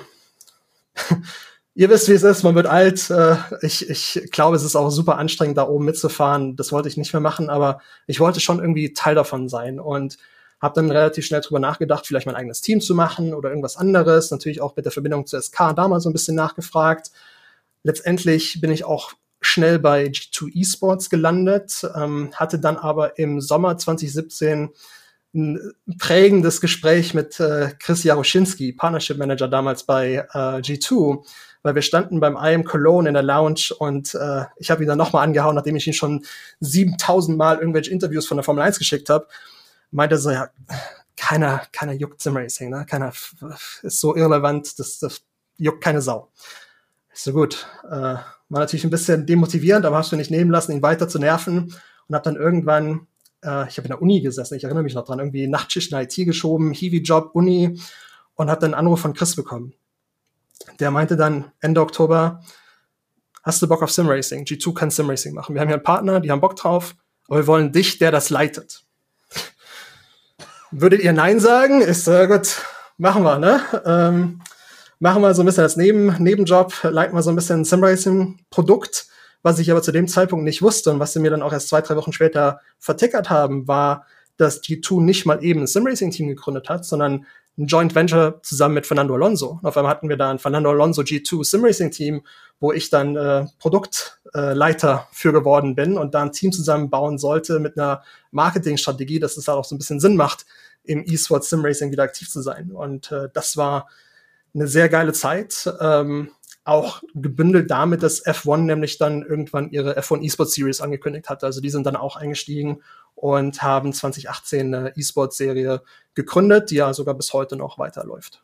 ihr wisst, wie es ist, man wird alt. Äh, ich, ich glaube, es ist auch super anstrengend, da oben mitzufahren. Das wollte ich nicht mehr machen, aber ich wollte schon irgendwie Teil davon sein. Und habe dann relativ schnell drüber nachgedacht, vielleicht mein eigenes Team zu machen oder irgendwas anderes. Natürlich auch mit der Verbindung zu S K damals so ein bisschen nachgefragt. Letztendlich bin ich auch schnell bei G zwei Esports gelandet, ähm, hatte dann aber im Sommer zwanzig siebzehn ein prägendes Gespräch mit äh, Chris Jaroschinski, Partnership Manager damals bei äh, G zwei, weil wir standen beim I Am Cologne in der Lounge und äh, ich habe ihn dann nochmal angehauen, nachdem ich ihn schon siebentausend Mal irgendwelche Interviews von der Formel eins geschickt habe. Meinte so, ja, keiner, keiner juckt Simracing, ne? Keiner f- ist so irrelevant, das, das juckt keine Sau. Ich so, gut, äh, war natürlich ein bisschen demotivierend, aber hab's mir nicht nehmen lassen, ihn weiter zu nerven und hab dann irgendwann, äh, ich habe in der Uni gesessen, ich erinnere mich noch dran, irgendwie Nachtschicht in I T geschoben, Hiwi-Job, Uni und hab dann einen Anruf von Chris bekommen. Der meinte dann Ende Oktober, hast du Bock auf Simracing? G zwei kann Simracing machen. Wir haben hier einen Partner, die haben Bock drauf, aber wir wollen dich, der das leitet. Würdet ihr Nein sagen? Ist äh, gut, machen wir, ne? Ähm, machen wir so ein bisschen als Neben Nebenjob, leiten wir so ein bisschen ein Simracing-Produkt, was ich aber zu dem Zeitpunkt nicht wusste und was sie mir dann auch erst zwei, drei Wochen später vertickert haben, war, dass G zwei nicht mal eben ein Simracing-Team gegründet hat, sondern ein Joint Venture zusammen mit Fernando Alonso. Und auf einmal hatten wir da ein Fernando Alonso G zwei Simracing-Team, wo ich dann äh, Produktleiter äh, für geworden bin und da ein Team zusammenbauen sollte mit einer Marketingstrategie, dass es da auch so ein bisschen Sinn macht, im E-Sports Simracing wieder aktiv zu sein. Und äh, das war eine sehr geile Zeit. Ähm, auch gebündelt damit, dass F eins nämlich dann irgendwann ihre F eins eSports Series angekündigt hatte. Also die sind dann auch eingestiegen und haben zwanzig achtzehn eine eSports-Serie gegründet, die ja sogar bis heute noch weiterläuft.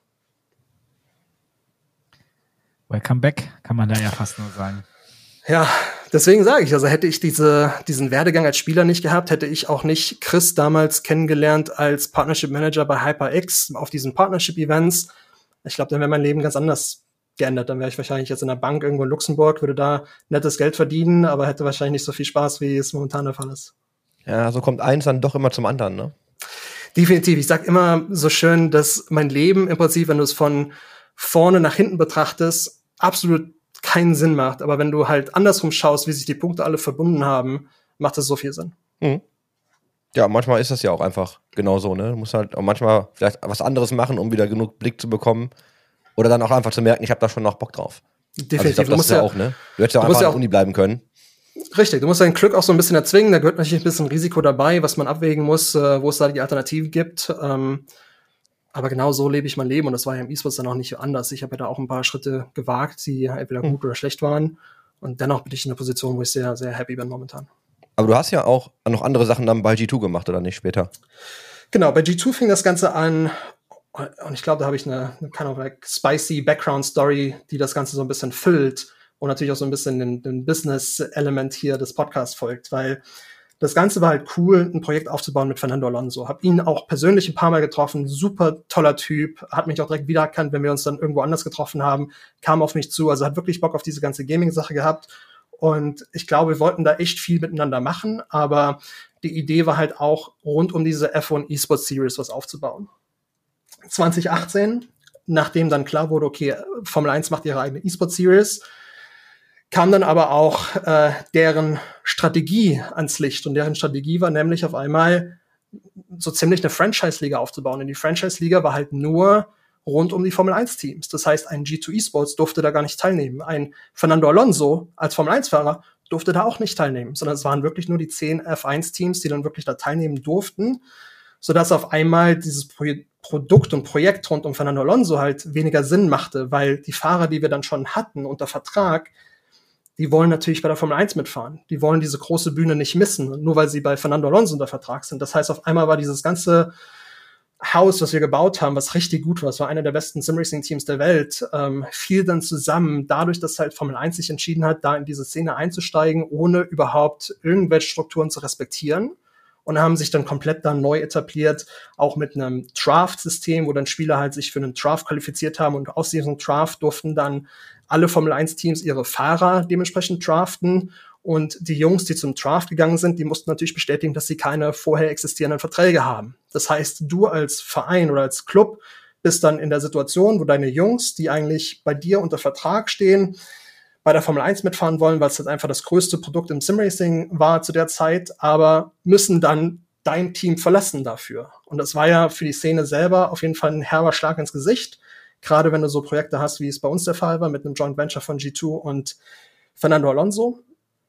Welcome back, kann man da ja fast nur sagen. Ja, deswegen sage ich, also hätte ich diese, diesen Werdegang als Spieler nicht gehabt, hätte ich auch nicht Chris damals kennengelernt als Partnership Manager bei HyperX auf diesen Partnership-Events. Ich glaube, dann wäre mein Leben ganz anders geändert. Dann wäre ich wahrscheinlich jetzt in der Bank irgendwo in Luxemburg, würde da nettes Geld verdienen, aber hätte wahrscheinlich nicht so viel Spaß, wie es momentan der Fall ist. Ja, so kommt eins dann doch immer zum anderen, ne? Definitiv. Ich sag immer so schön, dass mein Leben im Prinzip, wenn du es von vorne nach hinten betrachtest, absolut keinen Sinn macht. Aber wenn du halt andersrum schaust, wie sich die Punkte alle verbunden haben, macht das so viel Sinn. Mhm. Ja, manchmal ist das ja auch einfach genau so, ne? Du musst halt auch manchmal vielleicht was anderes machen, um wieder genug Blick zu bekommen. Oder dann auch einfach zu merken, ich habe da schon noch Bock drauf. Definitiv. Also ich glaub, du das musst ist ja ja auch, ne? Du hättest ja auch du musst einfach ja an der Uni bleiben können. Richtig, du musst dein Glück auch so ein bisschen erzwingen. Da gehört natürlich ein bisschen Risiko dabei, was man abwägen muss, äh, wo es da die Alternative gibt. Ähm, aber genau so lebe ich mein Leben und das war ja im E-Sports dann auch nicht anders. Ich habe ja da auch ein paar Schritte gewagt, die entweder gut oder schlecht waren. Und dennoch bin ich in einer Position, wo ich sehr, sehr happy bin momentan. Aber du hast ja auch noch andere Sachen dann bei G zwei gemacht, oder nicht, später? Genau, bei G zwei fing das Ganze an und ich glaube, da habe ich eine, eine kind of like spicy Background-Story, die das Ganze so ein bisschen füllt und natürlich auch so ein bisschen den, den Business-Element hier des Podcasts folgt, weil Das Ganze war halt cool, ein Projekt aufzubauen mit Fernando Alonso. Hab ihn auch persönlich ein paar Mal getroffen, super toller Typ, hat mich auch direkt wiedererkannt, wenn wir uns dann irgendwo anders getroffen haben, kam auf mich zu, also hat wirklich Bock auf diese ganze Gaming-Sache gehabt. Und ich glaube, wir wollten da echt viel miteinander machen, aber die Idee war halt auch, rund um diese F eins eSports Series was aufzubauen. zwanzig achtzehn, nachdem dann klar wurde, okay, Formel eins macht ihre eigene eSports Series, kam dann aber auch äh, deren Strategie ans Licht. Und deren Strategie war nämlich auf einmal so ziemlich eine Franchise-Liga aufzubauen. Und die Franchise-Liga war halt nur rund um die Formel eins Teams. Das heißt, ein G zwei eSports durfte da gar nicht teilnehmen. Ein Fernando Alonso als Formel eins Fahrer durfte da auch nicht teilnehmen, sondern es waren wirklich nur die zehn F eins Teams, die dann wirklich da teilnehmen durften, sodass auf einmal dieses Pro- Produkt und Projekt rund um Fernando Alonso halt weniger Sinn machte, weil die Fahrer, die wir dann schon hatten unter Vertrag, die wollen natürlich bei der Formel eins mitfahren. Die wollen diese große Bühne nicht missen, nur weil sie bei Fernando Alonso unter Vertrag sind. Das heißt, auf einmal war dieses ganze Haus, was wir gebaut haben, was richtig gut war, es war einer der besten Simracing-Teams der Welt, ähm, fiel dann zusammen, dadurch, dass halt Formel eins sich entschieden hat, da in diese Szene einzusteigen, ohne überhaupt irgendwelche Strukturen zu respektieren. Und haben sich dann komplett dann neu etabliert, auch mit einem Draft-System, wo dann Spieler halt sich für einen Draft qualifiziert haben und aus diesem Draft durften dann alle Formel eins Teams ihre Fahrer dementsprechend draften. Und die Jungs, die zum Draft gegangen sind, die mussten natürlich bestätigen, dass sie keine vorher existierenden Verträge haben. Das heißt, du als Verein oder als Club bist dann in der Situation, wo deine Jungs, die eigentlich bei dir unter Vertrag stehen, bei der Formel eins mitfahren wollen, weil es halt einfach das größte Produkt im Simracing war zu der Zeit, aber müssen dann dein Team verlassen dafür. Und das war ja für die Szene selber auf jeden Fall ein herber Schlag ins Gesicht, gerade wenn du so Projekte hast, wie es bei uns der Fall war, mit einem Joint Venture von G zwei und Fernando Alonso.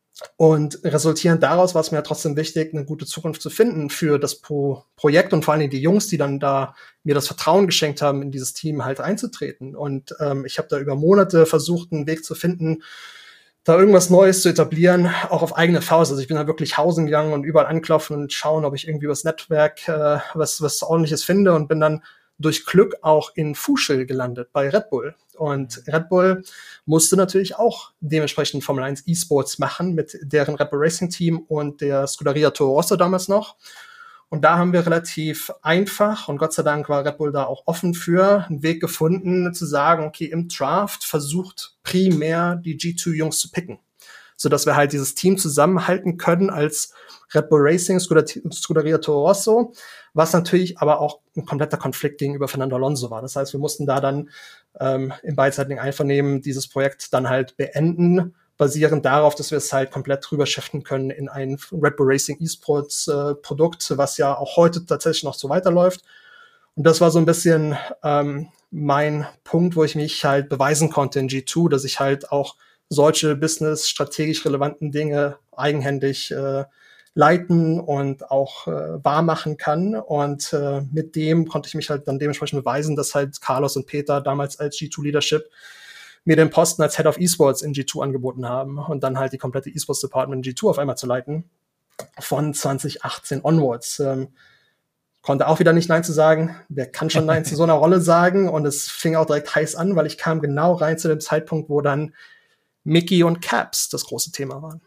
Und resultierend daraus war es mir ja trotzdem wichtig, eine gute Zukunft zu finden für das Pro- Projekt und vor allen Dingen die Jungs, die dann da mir das Vertrauen geschenkt haben, in dieses Team halt einzutreten. Und ähm, ich habe da über Monate versucht, einen Weg zu finden, da irgendwas Neues zu etablieren, auch auf eigene Faust. Also ich bin da wirklich hausen gegangen und überall anklopfen und schauen, ob ich irgendwie was Netzwerk äh, was was Ordentliches finde und bin dann durch Glück auch in Fuschel gelandet bei Red Bull. Und Red Bull musste natürlich auch dementsprechend Formel eins eSports machen mit deren Red Bull Racing Team und der Scuderia Toro Rosso damals noch. Und da haben wir relativ einfach, und Gott sei Dank war Red Bull da auch offen für, einen Weg gefunden, zu sagen, okay, im Draft versucht primär die G zwei Jungs zu picken, sodass wir halt dieses Team zusammenhalten können als Red Bull Racing, Scuderia Toro Rosso, was natürlich aber auch ein kompletter Konflikt gegenüber Fernando Alonso war. Das heißt, wir mussten da dann ähm, im beidseitigen Einvernehmen dieses Projekt dann halt beenden, basierend darauf, dass wir es halt komplett drüber shiften können in ein Red Bull Racing eSports äh, Produkt, was ja auch heute tatsächlich noch so weiterläuft. Und das war so ein bisschen ähm, mein Punkt, wo ich mich halt beweisen konnte in G zwei, dass ich halt auch solche business-strategisch relevanten Dinge eigenhändig äh, leiten und auch äh, wahr machen kann. Und äh, mit dem konnte ich mich halt dann dementsprechend beweisen, dass halt Carlos und Peter damals als G zwei Leadership mir den Posten als Head of eSports in G zwei angeboten haben und dann halt die komplette eSports Department in G zwei auf einmal zu leiten von zwanzig achtzehn onwards. Ähm, konnte auch wieder nicht Nein zu sagen. Wer kann schon Nein zu so einer Rolle sagen? Und es fing auch direkt heiß an, weil ich kam genau rein zu dem Zeitpunkt, wo dann Mickey und Caps das große Thema waren.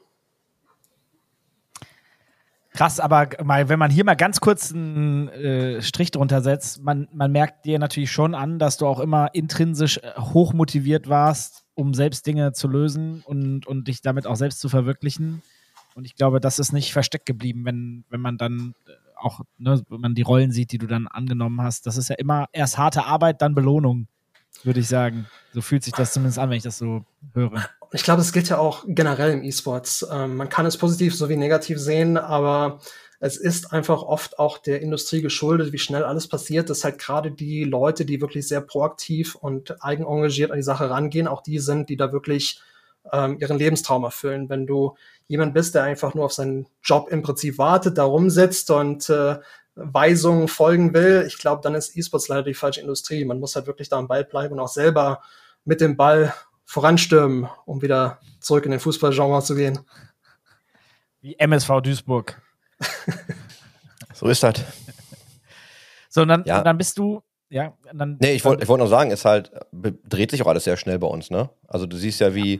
Krass, aber mal, wenn man hier mal ganz kurz einen äh, Strich drunter setzt, man, man merkt dir natürlich schon an, dass du auch immer intrinsisch hoch motiviert warst, um selbst Dinge zu lösen und, und dich damit auch selbst zu verwirklichen. Und ich glaube, das ist nicht versteckt geblieben, wenn, wenn man dann auch, ne, wenn man die Rollen sieht, die du dann angenommen hast. Das ist ja immer erst harte Arbeit, dann Belohnung, würde ich sagen. So fühlt sich das zumindest an, wenn ich das so höre. Ich glaube, es gilt ja auch generell im E-Sports. Ähm, man kann es positiv sowie negativ sehen, aber es ist einfach oft auch der Industrie geschuldet, wie schnell alles passiert, dass halt gerade die Leute, die wirklich sehr proaktiv und eigenengagiert an die Sache rangehen, auch die sind, die da wirklich ähm, ihren Lebenstraum erfüllen. Wenn du jemand bist, der einfach nur auf seinen Job im Prinzip wartet, da rumsitzt und äh, Weisungen folgen will, ich glaube, dann ist E-Sports leider die falsche Industrie. Man muss halt wirklich da am Ball bleiben und auch selber mit dem Ball voranstürmen, um wieder zurück in den Fußballgenre zu gehen. Wie M S V Duisburg. So ist das. So, und dann, Ja. und dann bist du, ja, und dann. Nee, ich wollte ich wollt noch sagen, es halt, be- dreht sich auch alles sehr schnell bei uns, ne? Also du siehst ja, wie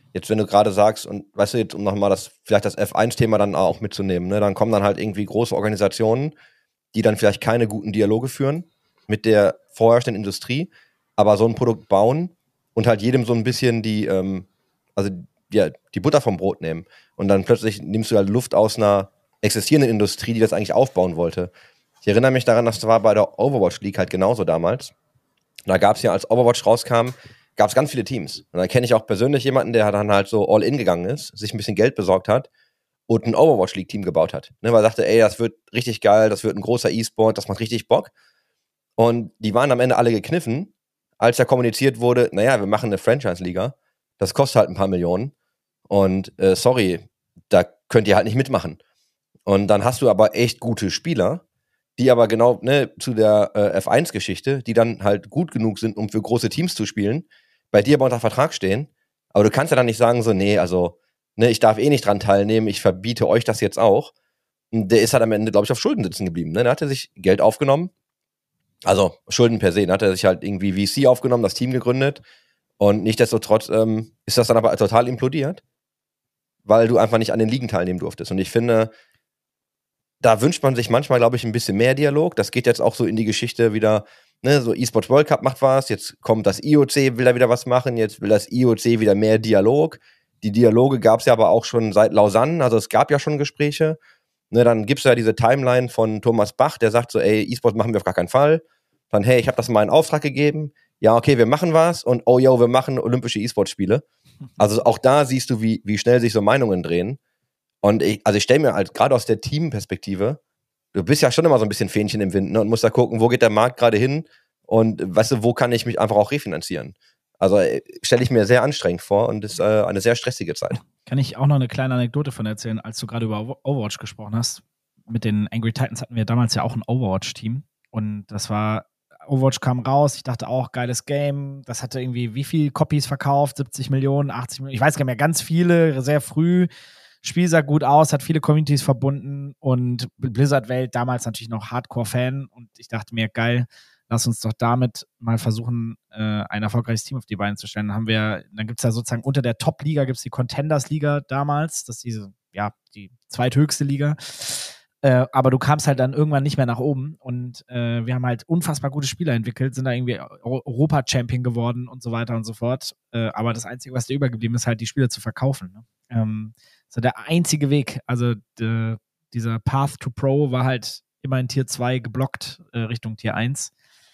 jetzt wenn du gerade sagst, und weißt du, jetzt um nochmal das, vielleicht das F eins Thema dann auch mitzunehmen, ne, dann kommen dann halt irgendwie große Organisationen, die dann vielleicht keine guten Dialoge führen mit der vorherrschenden Industrie, aber so ein Produkt bauen und halt jedem so ein bisschen die, ähm, also ja, die Butter vom Brot nehmen. Und dann plötzlich nimmst du halt Luft aus einer existierenden Industrie, die das eigentlich aufbauen wollte. Ich erinnere mich daran, das war bei der Overwatch League halt genauso damals. Da gab es ja, als Overwatch rauskam, gab es ganz viele Teams. Und dann kenne ich auch persönlich jemanden, der dann halt so all in gegangen ist, sich ein bisschen Geld besorgt hat und ein Overwatch League Team gebaut hat. Ne, weil er sagte, ey, das wird richtig geil, das wird ein großer E-Sport, das macht richtig Bock. Und die waren am Ende alle gekniffen, als da kommuniziert wurde, naja, wir machen eine Franchise-Liga, das kostet halt ein paar Millionen und äh, sorry, da könnt ihr halt nicht mitmachen. Und dann hast du aber echt gute Spieler, die aber genau ne, zu der äh, F eins Geschichte, die dann halt gut genug sind, um für große Teams zu spielen, bei dir aber unter Vertrag stehen. Aber du kannst ja dann nicht sagen so, nee, also ne, ich darf eh nicht dran teilnehmen, ich verbiete euch das jetzt auch. Und der ist halt am Ende, glaube ich, auf Schulden sitzen geblieben. Ne? Da hat er sich Geld aufgenommen, also Schulden per se, da hat er sich halt irgendwie V C aufgenommen, das Team gegründet und nichtsdestotrotz ähm, ist das dann aber total implodiert, weil du einfach nicht an den Ligen teilnehmen durftest. Und ich finde, da wünscht man sich manchmal, glaube ich, ein bisschen mehr Dialog. Das geht jetzt auch so in die Geschichte wieder, ne, so eSports World Cup macht was, jetzt kommt das I O C, will da wieder was machen, jetzt will das I O C wieder mehr Dialog. Die Dialoge gab es ja aber auch schon seit Lausanne, also es gab ja schon Gespräche. Ne, dann gibt's ja diese Timeline von Thomas Bach, der sagt so, ey, E-Sport machen wir auf gar keinen Fall. Dann, hey, ich habe das mal in Auftrag gegeben. Ja, okay, wir machen was. Und oh, yo, wir machen olympische E-Sport-Spiele. Also auch da siehst du, wie, wie schnell sich so Meinungen drehen. Und ich, also ich stelle mir halt gerade aus der Teamperspektive, du bist ja schon immer so ein bisschen Fähnchen im Wind, ne, und musst da gucken, wo geht der Markt gerade hin und weißt du, wo kann ich mich einfach auch refinanzieren. Also stelle ich mir sehr anstrengend vor und ist äh, eine sehr stressige Zeit. Kann ich auch noch eine kleine Anekdote von erzählen, als du gerade über Overwatch gesprochen hast. Mit den Angry Titans hatten wir damals ja auch ein Overwatch-Team. Und das war, Overwatch kam raus, ich dachte auch, geiles Game. Das hatte irgendwie wie viel Copies verkauft? siebzig Millionen, achtzig Millionen, ich weiß gar nicht mehr, ganz viele, sehr früh. Spiel sah gut aus, hat viele Communities verbunden und Blizzard-Welt damals natürlich noch Hardcore-Fan. Und ich dachte mir, geil, lass uns doch damit mal versuchen, äh, ein erfolgreiches Team auf die Beine zu stellen. Dann haben wir, dann gibt es ja sozusagen unter der Top-Liga gibt es die Contenders-Liga damals, das ist diese, ja, die zweithöchste Liga. Äh, aber du kamst halt dann irgendwann nicht mehr nach oben und äh, wir haben halt unfassbar gute Spieler entwickelt, sind da irgendwie Europa-Champion geworden und so weiter und so fort. Äh, aber das Einzige, was dir übergeblieben ist, halt die Spieler zu verkaufen. Ne? Ähm, so der einzige Weg, also de, dieser Path to Pro war halt immer in Tier zwei geblockt, äh, Richtung Tier eins.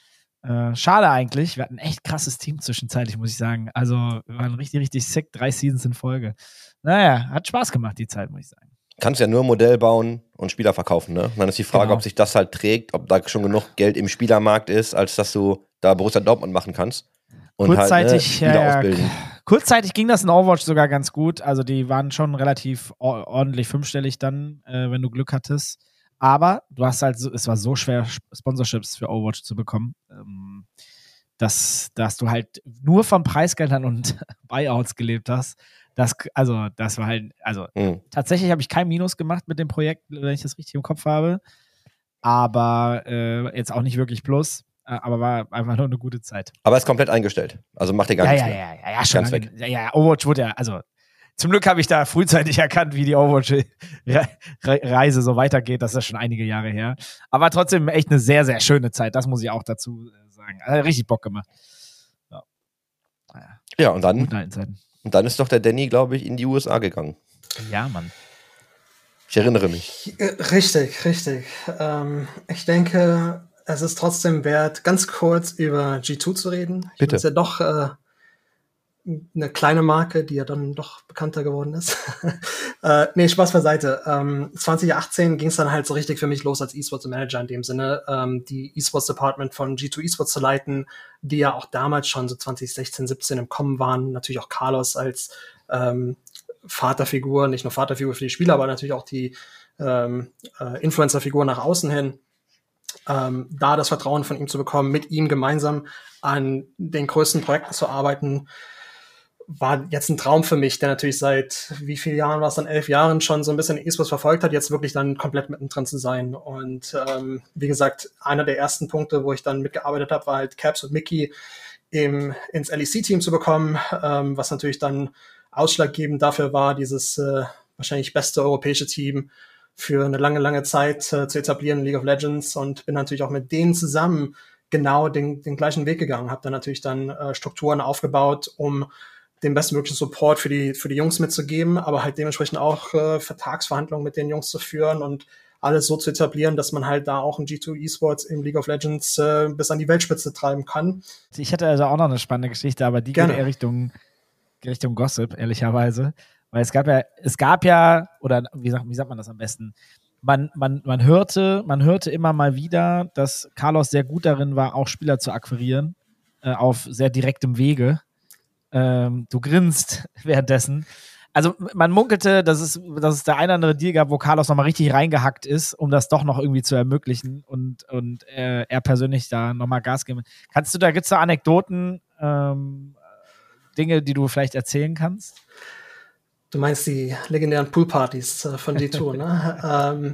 Äh, schade eigentlich, wir hatten ein echt krasses Team zwischenzeitlich, muss ich sagen. Also wir waren richtig, richtig sick, drei Seasons in Folge. Naja, hat Spaß gemacht, die Zeit, muss ich sagen. Kannst ja nur ein Modell bauen und Spieler verkaufen, ne? Und dann ist die Frage, Genau. ob sich das halt trägt, ob da schon genug Geld im Spielermarkt ist, als dass du da Borussia Dortmund machen kannst. Und kurzzeitig, halt, ne, Spieler ja, ja, ausbilden. Kurzzeitig ging das in Overwatch sogar ganz gut. Also die waren schon relativ or- ordentlich fünfstellig dann, äh, wenn du Glück hattest. Aber du hast halt, so, es war so schwer, Sponsorships für Overwatch zu bekommen, ähm, dass, dass du halt nur von Preisgeldern und Buyouts gelebt hast. Das, also, das war halt, also Hm. tatsächlich habe ich kein Minus gemacht mit dem Projekt, wenn ich das richtig im Kopf habe. Aber äh, jetzt auch nicht wirklich Plus. Äh, aber war einfach nur eine gute Zeit. Aber ist komplett eingestellt. Also macht dir gar Ja, nichts ja, mehr. ja, ja, ja, schon Ganz lange. weg. Ja, ja, Overwatch wurde ja, also zum Glück habe ich da frühzeitig erkannt, wie die Overwatch-Reise so weitergeht. Das ist schon einige Jahre her. Aber trotzdem echt eine sehr, sehr schöne Zeit. Das muss ich auch dazu äh, sagen. Also, richtig Bock gemacht. Ja, naja, Ja, und dann, gute alten Zeiten. und dann ist doch der Danny, glaube ich, in die U S A gegangen. Ja, Mann. Ich erinnere mich. Äh, Richtig, richtig. Ähm, ich denke, es ist trotzdem wert, ganz kurz über G zwei zu reden. Ich Bitte. meine, es ist ja doch äh, eine kleine Marke, die ja dann doch bekannter geworden ist. äh, nee, Spaß beiseite. Ähm, zwanzig achtzehn ging es dann halt so richtig für mich los als E-Sports Manager in dem Sinne, ähm, die E-Sports Department von G zwei Esports zu leiten, die ja auch damals schon so zwanzig sechzehn, siebzehn im Kommen waren. Natürlich auch Carlos als ähm, Vaterfigur, nicht nur Vaterfigur für die Spieler, aber natürlich auch die ähm, äh, Influencer-Figur nach außen hin. Ähm, da das Vertrauen von ihm zu bekommen, mit ihm gemeinsam an den größten Projekten zu arbeiten, war jetzt ein Traum für mich, der natürlich seit wie vielen Jahren war es dann, elf Jahren schon so ein bisschen E-Sports verfolgt hat, jetzt wirklich dann komplett mittendrin zu sein. Und ähm, wie gesagt, einer der ersten Punkte, wo ich dann mitgearbeitet habe, war halt Caps und Mickey im, ins L E C-Team zu bekommen, ähm, was natürlich dann ausschlaggebend dafür war, dieses äh, wahrscheinlich beste europäische Team für eine lange, lange Zeit äh, zu etablieren in League of Legends und bin natürlich auch mit denen zusammen genau den, den gleichen Weg gegangen, habe dann natürlich dann äh, Strukturen aufgebaut, um den bestmöglichen Support für die für die Jungs mitzugeben, aber halt dementsprechend auch äh, Vertragsverhandlungen mit den Jungs zu führen und alles so zu etablieren, dass man halt da auch ein G zwei Esports im League of Legends äh, bis an die Weltspitze treiben kann. Ich hätte also auch noch eine spannende Geschichte, aber die Gerne. geht eher Richtung, Richtung Gossip, ehrlicherweise. Weil es gab ja, es gab ja, oder wie sagt, wie sagt man das am besten? Man, man, man hörte, man hörte immer mal wieder, dass Carlos sehr gut darin war, auch Spieler zu akquirieren, äh, auf sehr direktem Wege. Ähm, du grinst währenddessen. Also man munkelte, dass es, dass es der eine oder andere Deal gab, wo Carlos nochmal richtig reingehackt ist, um das doch noch irgendwie zu ermöglichen und, und äh, er persönlich da nochmal Gas geben. Kannst du da, gibt's da Anekdoten, ähm, Dinge, die du vielleicht erzählen kannst? Du meinst die legendären Poolpartys äh, von G zwei, ne? ähm,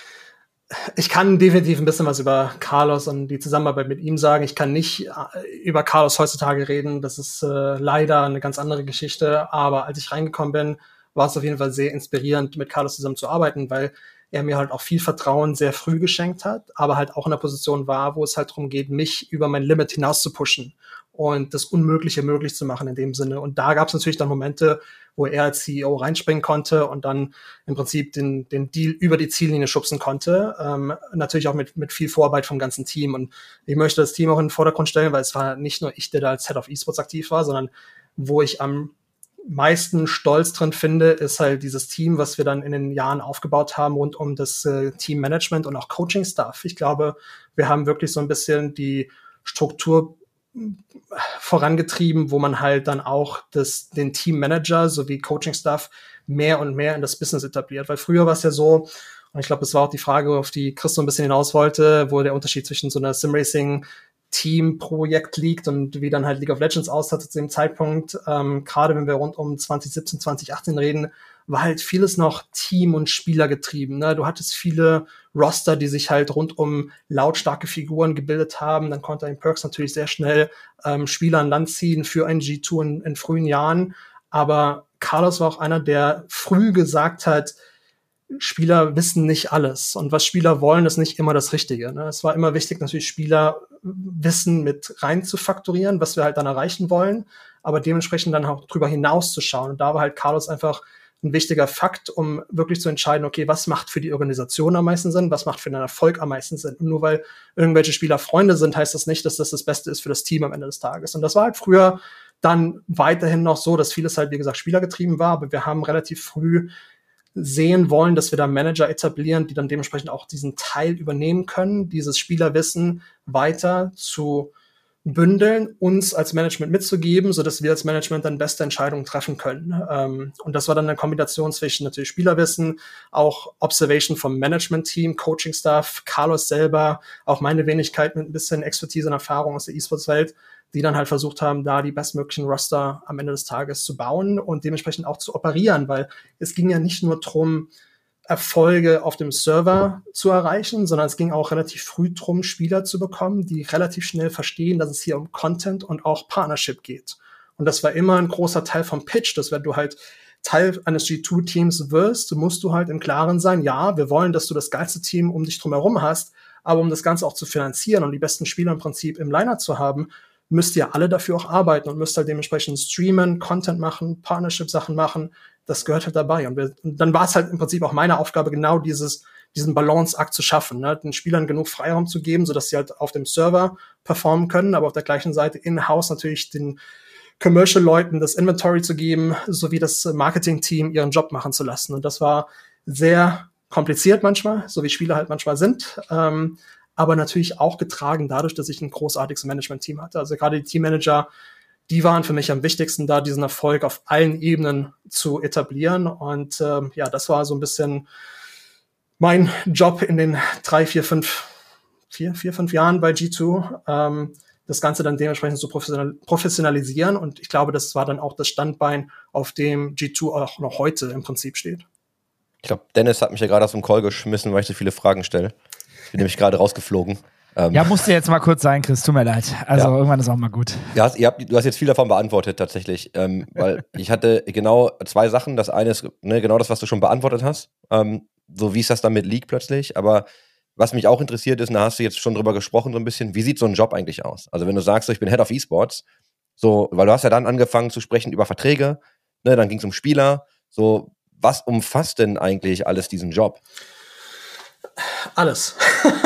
ich kann definitiv ein bisschen was über Carlos und die Zusammenarbeit mit ihm sagen. Ich kann nicht äh, über Carlos heutzutage reden. Das ist äh, leider eine ganz andere Geschichte. Aber als ich reingekommen bin, war es auf jeden Fall sehr inspirierend, mit Carlos zusammen zu arbeiten, weil er mir halt auch viel Vertrauen sehr früh geschenkt hat, aber halt auch in der Position war, wo es halt darum geht, mich über mein Limit hinaus zu pushen und das Unmögliche möglich zu machen in dem Sinne. Und da gab es natürlich dann Momente, wo er als C E O reinspringen konnte und dann im Prinzip den, den Deal über die Ziellinie schubsen konnte. Ähm, natürlich auch mit, mit viel Vorarbeit vom ganzen Team. Und ich möchte das Team auch in den Vordergrund stellen, weil es war nicht nur ich, der da als Head of Esports aktiv war, sondern wo ich am meisten Stolz drin finde, ist halt dieses Team, was wir dann in den Jahren aufgebaut haben rund um das äh, Teammanagement und auch Coaching-Staff. Ich glaube, wir haben wirklich so ein bisschen die Struktur vorangetrieben, wo man halt dann auch das, den Teammanager sowie Coaching-Staff mehr und mehr in das Business etabliert. Weil früher war es ja so, und ich glaube, das war auch die Frage, auf die Chris so ein bisschen hinaus wollte, wo der Unterschied zwischen so einer Sim-Racing Team-Projekt liegt und wie dann halt League of Legends aussah zu dem Zeitpunkt, ähm, gerade wenn wir rund um zwanzig siebzehn, zwanzig achtzehn reden, war halt vieles noch Team- und Spieler getrieben. Ne? Du hattest viele Roster, die sich halt rund um lautstarke Figuren gebildet haben. Dann konnte ein Perkz natürlich sehr schnell ähm, Spieler an Land ziehen für ein G zwei in, in frühen Jahren. Aber Carlos war auch einer, der früh gesagt hat, Spieler wissen nicht alles. Und was Spieler wollen, ist nicht immer das Richtige. Ne? Es war immer wichtig, natürlich Spieler Wissen mit rein zu faktorieren, was wir halt dann erreichen wollen, aber dementsprechend dann auch drüber hinaus zu schauen. Und da war halt Carlos einfach ein wichtiger Fakt, um wirklich zu entscheiden, okay, was macht für die Organisation am meisten Sinn, was macht für den Erfolg am meisten Sinn. Und nur weil irgendwelche Spieler Freunde sind, heißt das nicht, dass das das Beste ist für das Team am Ende des Tages. Und das war halt früher dann weiterhin noch so, dass vieles halt, wie gesagt, spielergetrieben war, aber wir haben relativ früh sehen wollen, dass wir da Manager etablieren, die dann dementsprechend auch diesen Teil übernehmen können, dieses Spielerwissen weiter zu bündeln, uns als Management mitzugeben, sodass wir als Management dann beste Entscheidungen treffen können. Ähm, und das war dann eine Kombination zwischen natürlich Spielerwissen, auch Observation vom Management-Team, Coaching-Staff, Carlos selber, auch meine Wenigkeit mit ein bisschen Expertise und Erfahrung aus der E-Sports-Welt, die dann halt versucht haben, da die bestmöglichen Roster am Ende des Tages zu bauen und dementsprechend auch zu operieren, weil es ging ja nicht nur drum, Erfolge auf dem Server zu erreichen, sondern es ging auch relativ früh drum, Spieler zu bekommen, die relativ schnell verstehen, dass es hier um Content und auch Partnership geht. Und das war immer ein großer Teil vom Pitch, dass wenn du halt Teil eines G zwei Teams wirst, musst du halt im Klaren sein, ja, wir wollen, dass du das geilste Team um dich drum herum hast, aber um das Ganze auch zu finanzieren und die besten Spieler im Prinzip im Lineup zu haben, müsst ihr alle dafür auch arbeiten und müsst halt dementsprechend streamen, Content machen, Partnership-Sachen machen. Das gehört halt dabei. Und, wir, und dann war es halt im Prinzip auch meine Aufgabe, genau dieses, diesen Balanceakt zu schaffen, ne? Den Spielern genug Freiraum zu geben, sodass sie halt auf dem Server performen können, aber auf der gleichen Seite in-house natürlich den Commercial-Leuten das Inventory zu geben, sowie das Marketing-Team ihren Job machen zu lassen. Und das war sehr kompliziert manchmal, so wie Spieler halt manchmal sind. Ähm, aber natürlich auch getragen dadurch, dass ich ein großartiges Management-Team hatte. Also gerade die Teammanager, die waren für mich am wichtigsten, da diesen Erfolg auf allen Ebenen zu etablieren. Und ähm, ja, das war so ein bisschen mein Job in den drei, vier, fünf, vier, vier, fünf Jahren bei G zwei. Ähm, das Ganze dann dementsprechend zu professionalisieren. Und ich glaube, das war dann auch das Standbein, auf dem G zwei auch noch heute im Prinzip steht. Ich glaube, Dennis hat mich ja gerade aus dem Call geschmissen, weil ich so viele Fragen stelle. Ich bin nämlich gerade rausgeflogen. Ähm, Ja, musste jetzt mal kurz sein, Chris, tut mir leid. Also Ja. irgendwann ist auch mal gut. Du hast, ihr habt, du hast jetzt viel davon beantwortet, tatsächlich. Ähm, weil ich hatte genau zwei Sachen. Das eine ist ne, genau das, was du schon beantwortet hast. Ähm, so wie ist das dann mit League plötzlich? Aber was mich auch interessiert ist, und da hast du jetzt schon drüber gesprochen, so ein bisschen, wie sieht so ein Job eigentlich aus? Also wenn du sagst, so, ich bin Head of E-Sports, so, weil du hast ja dann angefangen zu sprechen über Verträge, ne, dann ging es um Spieler. So, was umfasst denn eigentlich alles diesen Job? Alles.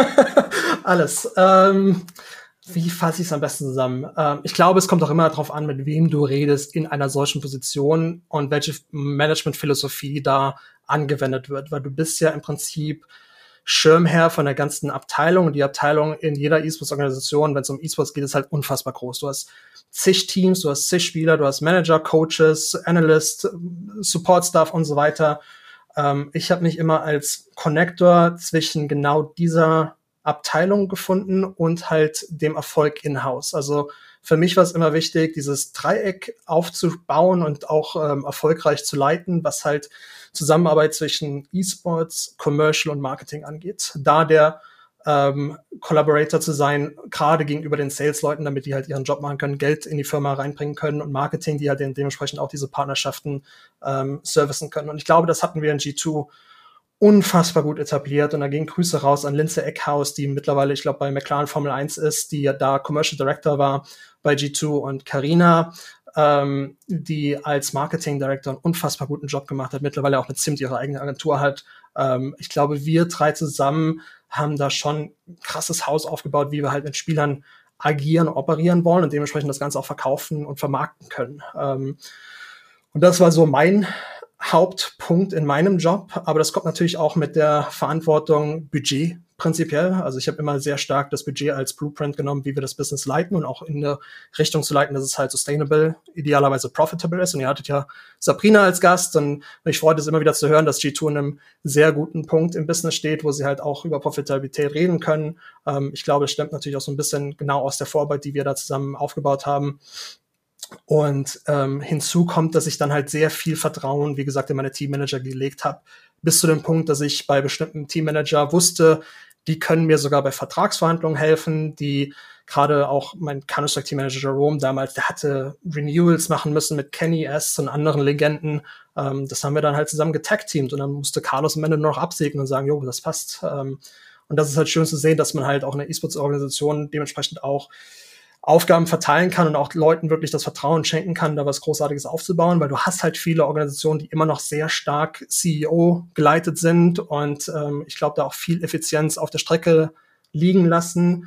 Alles. Ähm, wie fasse ich es am besten zusammen? Ähm, ich glaube, es kommt auch immer darauf an, mit wem du redest in einer solchen Position und welche Managementphilosophie da angewendet wird, weil du bist ja im Prinzip Schirmherr von der ganzen Abteilung und die Abteilung in jeder E-Sports-Organisation, wenn es um E-Sports geht, ist halt unfassbar groß. Du hast zig Teams, du hast zig Spieler, du hast Manager, Coaches, Analysts, Support-Staff und so weiter. Ähm, ich habe mich immer als Connector zwischen genau dieser Abteilung gefunden und halt dem Erfolg in-house. Also für mich war es immer wichtig, dieses Dreieck aufzubauen und auch ähm, erfolgreich zu leiten, was halt Zusammenarbeit zwischen E-Sports, Commercial und Marketing angeht. Da der ähm, Collaborator zu sein, gerade gegenüber den Sales-Leuten, damit die halt ihren Job machen können, Geld in die Firma reinbringen können und Marketing, die halt dementsprechend auch diese Partnerschaften ähm, servicen können. Und ich glaube, das hatten wir in G zwei unfassbar gut etabliert. Und da gehen Grüße raus an Lindsay Eckhaus, die mittlerweile, ich glaube, bei McLaren Formel eins ist, die ja da Commercial Director war bei G zwei, und Carina, ähm, die als Marketing Director einen unfassbar guten Job gemacht hat, mittlerweile auch mit Zimt ihre eigene Agentur hat. Ähm, ich glaube, wir drei zusammen haben da schon ein krasses Haus aufgebaut, wie wir halt mit Spielern agieren, operieren wollen und dementsprechend das Ganze auch verkaufen und vermarkten können. Ähm, und das war so mein Hauptpunkt in meinem Job, aber das kommt natürlich auch mit der Verantwortung Budget prinzipiell. Also ich habe immer sehr stark das Budget als Blueprint genommen, wie wir das Business leiten und auch in eine Richtung zu leiten, dass es halt sustainable, idealerweise profitable ist. Und ihr hattet ja Sabrina als Gast und mich freut es immer wieder zu hören, dass G zwei an einem sehr guten Punkt im Business steht, wo sie halt auch über Profitabilität reden können. Ähm, ich glaube, es stammt natürlich auch so ein bisschen genau aus der Vorarbeit, die wir da zusammen aufgebaut haben. Und ähm, hinzu kommt, dass ich dann halt sehr viel Vertrauen, wie gesagt, in meine Teammanager gelegt habe, bis zu dem Punkt, dass ich bei bestimmten Teammanager wusste, die können mir sogar bei Vertragsverhandlungen helfen, die gerade auch mein Counter-Strike-Teammanager Jerome damals, der hatte Renewals machen müssen mit Kenny S. und anderen Legenden. Ähm, das haben wir dann halt zusammen getag-teamt und dann musste Carlos am Ende nur noch absegnen und sagen, jo, das passt. Ähm, und das ist halt schön zu sehen, dass man halt auch eine E-Sports-Organisation dementsprechend auch Aufgaben verteilen kann und auch Leuten wirklich das Vertrauen schenken kann, da was Großartiges aufzubauen, weil du hast halt viele Organisationen, die immer noch sehr stark C E O geleitet sind und ähm, ich glaube, da auch viel Effizienz auf der Strecke liegen lassen.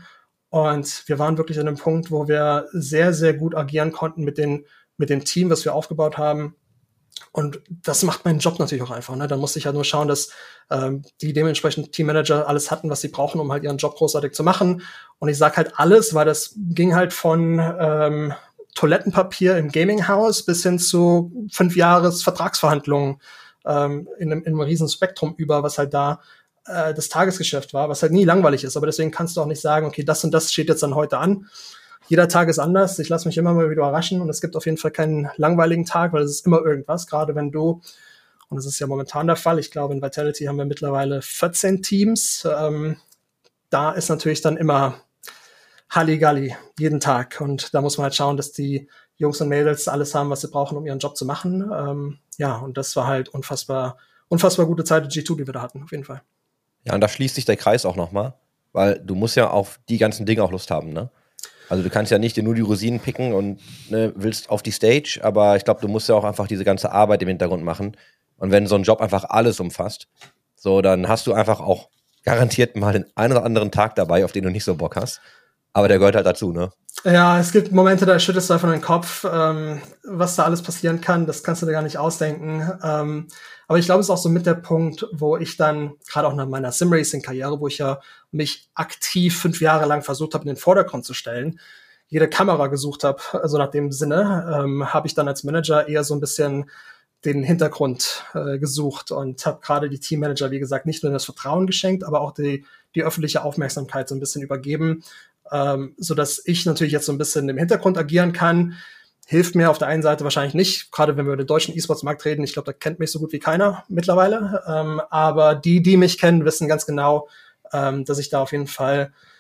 Und wir waren wirklich an einem Punkt, wo wir sehr, sehr gut agieren konnten mit den, mit dem Team, was wir aufgebaut haben. Und das macht meinen Job natürlich auch einfach. Ne? Dann musste ich halt nur schauen, dass ähm, die dementsprechend Teammanager alles hatten, was sie brauchen, um halt ihren Job großartig zu machen. Und ich sag halt alles, weil das ging halt von ähm, Toilettenpapier im Gaming-Haus bis hin zu fünf Jahres Vertragsverhandlungen ähm, in, einem, in einem riesen Spektrum über, was halt da äh, das Tagesgeschäft war, was halt nie langweilig ist. Aber deswegen kannst du auch nicht sagen, okay, das und das steht jetzt dann heute an. Jeder Tag ist anders. Ich lasse mich immer mal wieder überraschen und es gibt auf jeden Fall keinen langweiligen Tag, weil es ist immer irgendwas, gerade wenn du, und das ist ja momentan der Fall, ich glaube, in Vitality haben wir mittlerweile vierzehn Teams. Ähm, da ist natürlich dann immer Halligalli jeden Tag und da muss man halt schauen, dass die Jungs und Mädels alles haben, was sie brauchen, um ihren Job zu machen. Ähm, ja, und das war halt unfassbar, unfassbar gute Zeit in G zwei, die wir da hatten, auf jeden Fall. Ja, und da schließt sich der Kreis auch nochmal, weil du musst ja auf die ganzen Dinge auch Lust haben, ne? Also du kannst ja nicht dir nur die Rosinen picken und ne, willst auf die Stage, aber ich glaube, du musst ja auch einfach diese ganze Arbeit im Hintergrund machen. Und wenn so ein Job einfach alles umfasst, so, dann hast du einfach auch garantiert mal den einen oder anderen Tag dabei, auf den du nicht so Bock hast. Aber der gehört halt dazu, ne? Ja, es gibt Momente, da schüttelst du einfach den Kopf, ähm, was da alles passieren kann, das kannst du dir gar nicht ausdenken. Ähm, aber ich glaube, es ist auch so mit der Punkt, wo ich dann, gerade auch nach meiner Sim-Racing-Karriere, wo ich ja mich aktiv fünf Jahre lang versucht habe, in den Vordergrund zu stellen, jede Kamera gesucht habe, also nach dem Sinne, ähm, habe ich dann als Manager eher so ein bisschen den Hintergrund äh, gesucht und habe gerade die Teammanager, wie gesagt, nicht nur das Vertrauen geschenkt, aber auch die, die öffentliche Aufmerksamkeit so ein bisschen übergeben, ähm, so dass ich natürlich jetzt so ein bisschen im Hintergrund agieren kann. Hilft mir auf der einen Seite wahrscheinlich nicht, gerade wenn wir über den deutschen E-Sports-Markt reden. Ich glaube, da kennt mich so gut wie keiner mittlerweile. Ähm, aber die, die mich kennen, wissen ganz genau, ähm, dass ich da auf jeden Fall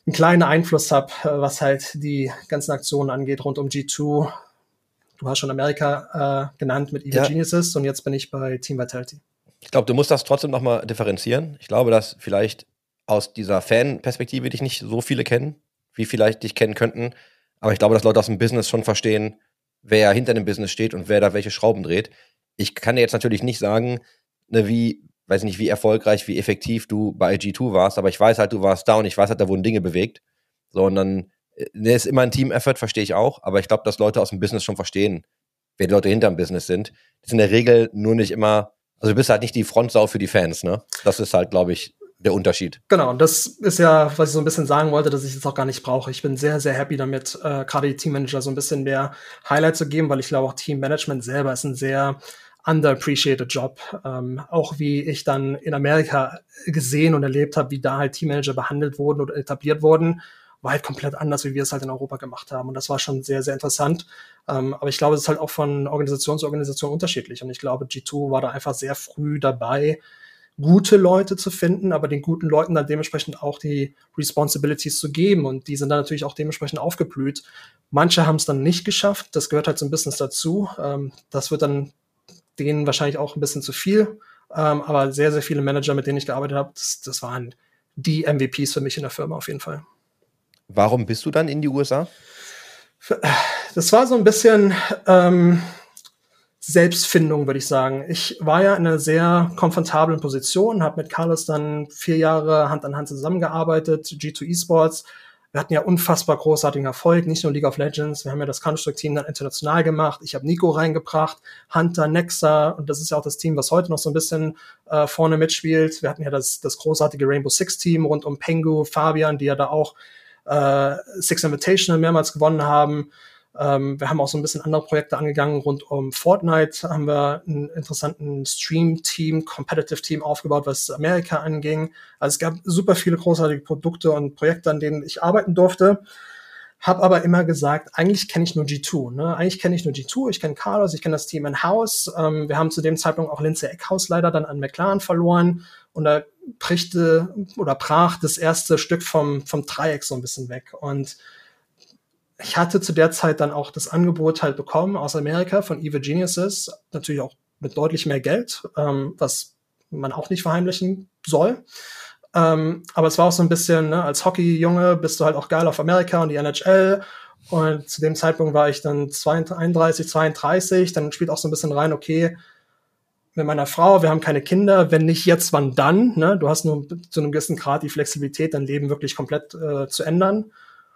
einen kleinen Einfluss habe, was halt die ganzen Aktionen angeht rund um G zwei. Du hast schon Amerika äh, genannt mit Evil Ja. Geniuses und jetzt bin ich bei Team Vitality. Ich glaube, du musst das trotzdem nochmal differenzieren. Ich glaube, dass vielleicht aus dieser Fan-Perspektive dich nicht so viele kennen, wie vielleicht dich kennen könnten. Aber ich glaube, dass Leute aus dem Business schon verstehen, wer hinter dem Business steht und wer da welche Schrauben dreht. Ich kann dir jetzt natürlich nicht sagen, ne, wie, weiß nicht, wie erfolgreich, wie effektiv du bei G zwei warst, aber ich weiß halt, du warst da und ich weiß halt, da wurden Dinge bewegt. So, und dann, ne, ist immer ein Team-Effort, verstehe ich auch, aber ich glaube, dass Leute aus dem Business schon verstehen, wer die Leute hinterm Business sind. Das ist in der Regel nur nicht immer, also du bist halt nicht die Frontsau für die Fans, ne? Das ist halt, glaube ich, der Unterschied. Genau, und das ist ja, was ich so ein bisschen sagen wollte, dass ich das auch gar nicht brauche. Ich bin sehr, sehr happy damit, äh, gerade die Teammanager so ein bisschen mehr Highlight zu geben, weil ich glaube, auch Teammanagement selber ist ein sehr underappreciated Job. Ähm, auch wie ich dann in Amerika gesehen und erlebt habe, wie da halt Teammanager behandelt wurden oder etabliert wurden, war halt komplett anders, wie wir es halt in Europa gemacht haben. Und das war schon sehr, sehr interessant. Ähm, aber ich glaube, es ist halt auch von Organisation zu Organisation unterschiedlich. Und ich glaube, G zwei war da einfach sehr früh dabei, gute Leute zu finden, aber den guten Leuten dann dementsprechend auch die Responsibilities zu geben. Und die sind dann natürlich auch dementsprechend aufgeblüht. Manche haben es dann nicht geschafft. Das gehört halt zum Business dazu. Ähm, das wird dann denen wahrscheinlich auch ein bisschen zu viel. Ähm, aber sehr, sehr viele Manager, mit denen ich gearbeitet habe, das, das waren die M V Ps für mich in der Firma auf jeden Fall. Warum bist du dann in die U S A? Das war so ein bisschen ähm, Selbstfindung, würde ich sagen. Ich war ja in einer sehr komfortablen Position, habe mit Carlos dann vier Jahre Hand an Hand zusammengearbeitet, G zwei Esports. Wir hatten ja unfassbar großartigen Erfolg, nicht nur League of Legends, wir haben ja das Counter-Strike-Team dann international gemacht. Ich habe Nico reingebracht, Hunter, Nexa, und das ist ja auch das Team, was heute noch so ein bisschen äh, vorne mitspielt. Wir hatten ja das, das großartige Rainbow Six-Team rund um Pengu, Fabian, die ja da auch äh, Six Invitational mehrmals gewonnen haben. Ähm, wir haben auch so ein bisschen andere Projekte angegangen. Rund um Fortnite haben wir einen interessanten Stream-Team, Competitive-Team aufgebaut, was Amerika anging. Also es gab super viele großartige Produkte und Projekte, an denen ich arbeiten durfte. Hab aber immer gesagt, eigentlich kenne ich nur G zwei. Ne? Eigentlich kenne ich nur G zwei, ich kenne Carlos, ich kenne das Team in-house. Ähm, wir haben zu dem Zeitpunkt auch Lindsay Eckhaus leider dann an McLaren verloren. Und da brichte oder brach das erste Stück vom, vom Dreieck so ein bisschen weg. Und ich hatte zu der Zeit dann auch das Angebot halt bekommen aus Amerika von Evil Geniuses, natürlich auch mit deutlich mehr Geld, ähm, was man auch nicht verheimlichen soll. Ähm, aber es war auch so ein bisschen, ne, als Hockey-Junge bist du halt auch geil auf Amerika und die N H L. Und zu dem Zeitpunkt war ich dann einunddreißig, zweiunddreißig. Dann spielt auch so ein bisschen rein, okay, mit meiner Frau, wir haben keine Kinder, wenn nicht jetzt, wann dann? Ne? Du hast nur zu einem gewissen Grad die Flexibilität, dein Leben wirklich komplett äh, zu ändern.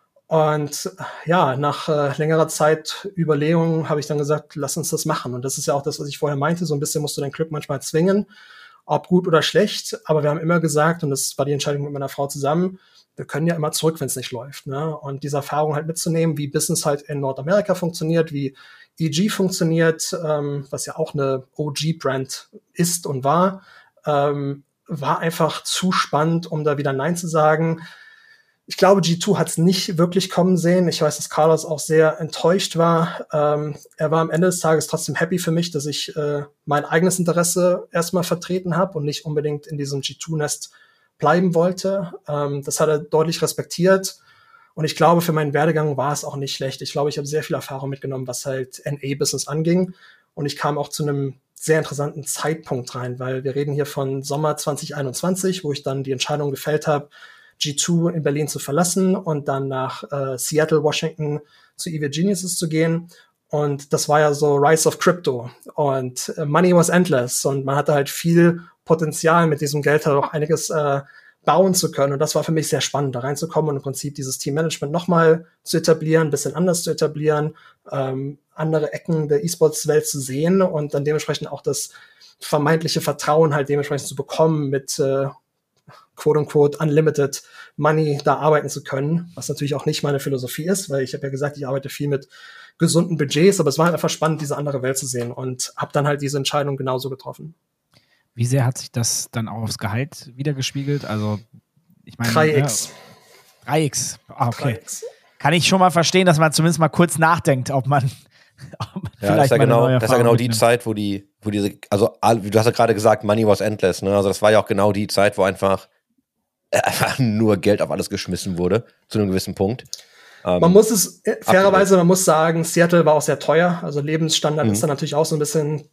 Und ja, nach äh, längerer Zeit Überlegungen habe ich dann gesagt, lass uns das machen. Und das ist ja auch das, was ich vorher meinte, so ein bisschen musst du dein Glück manchmal zwingen, ob gut oder schlecht. Aber wir haben immer gesagt, und das war die Entscheidung mit meiner Frau zusammen, wir können ja immer zurück, wenn es nicht läuft. Ne? Und diese Erfahrung halt mitzunehmen, wie Business halt in Nordamerika funktioniert, wie E G funktioniert, ähm, was ja auch eine O G-Brand ist und war, ähm, war einfach zu spannend, um da wieder Nein zu sagen. Ich glaube, G zwei hat es nicht wirklich kommen sehen. Ich weiß, dass Carlos auch sehr enttäuscht war. Ähm, er war am Ende des Tages trotzdem happy für mich, dass ich äh, mein eigenes Interesse erstmal vertreten habe und nicht unbedingt in diesem G zwei-Nest bleiben wollte. Ähm, das hat er deutlich respektiert. Und ich glaube, für meinen Werdegang war es auch nicht schlecht. Ich glaube, ich habe sehr viel Erfahrung mitgenommen, was halt N A-Business anging. Und ich kam auch zu einem sehr interessanten Zeitpunkt rein, weil wir reden hier von Sommer zwanzig einundzwanzig, wo ich dann die Entscheidung gefällt habe, G zwei in Berlin zu verlassen und dann nach äh, Seattle, Washington zu Evil Geniuses zu gehen. Und das war ja so Rise of Crypto. Und äh, Money was endless. Und man hatte halt viel Potenzial, mit diesem Geld halt auch einiges äh, bauen zu können. Und das war für mich sehr spannend, da reinzukommen und im Prinzip dieses Teammanagement nochmal zu etablieren, ein bisschen anders zu etablieren, ähm, andere Ecken der E-Sports-Welt zu sehen und dann dementsprechend auch das vermeintliche Vertrauen halt dementsprechend zu bekommen, mit äh, quote-unquote unlimited money da arbeiten zu können, was natürlich auch nicht meine Philosophie ist, weil ich habe ja gesagt, ich arbeite viel mit gesunden Budgets, aber es war halt einfach spannend, diese andere Welt zu sehen und habe dann halt diese Entscheidung genauso getroffen. Wie sehr hat sich das dann auch aufs Gehalt wiedergespiegelt? Also, ich meine. drei X. Ja, drei X. Ah, okay. drei X. Kann ich schon mal verstehen, dass man zumindest mal kurz nachdenkt, ob man. Ob man Ja, das ist ja genau, das ist ja genau die Zeit, wo die, wo diese, also du hast ja gerade gesagt, Money was endless, ne? Also das war ja auch genau die Zeit, wo einfach einfach nur Geld auf alles geschmissen wurde, zu einem gewissen Punkt. Ähm, man muss es, äh, fairerweise, man muss sagen, Seattle war auch sehr teuer. Also Lebensstandard Mhm. ist dann natürlich auch so ein bisschen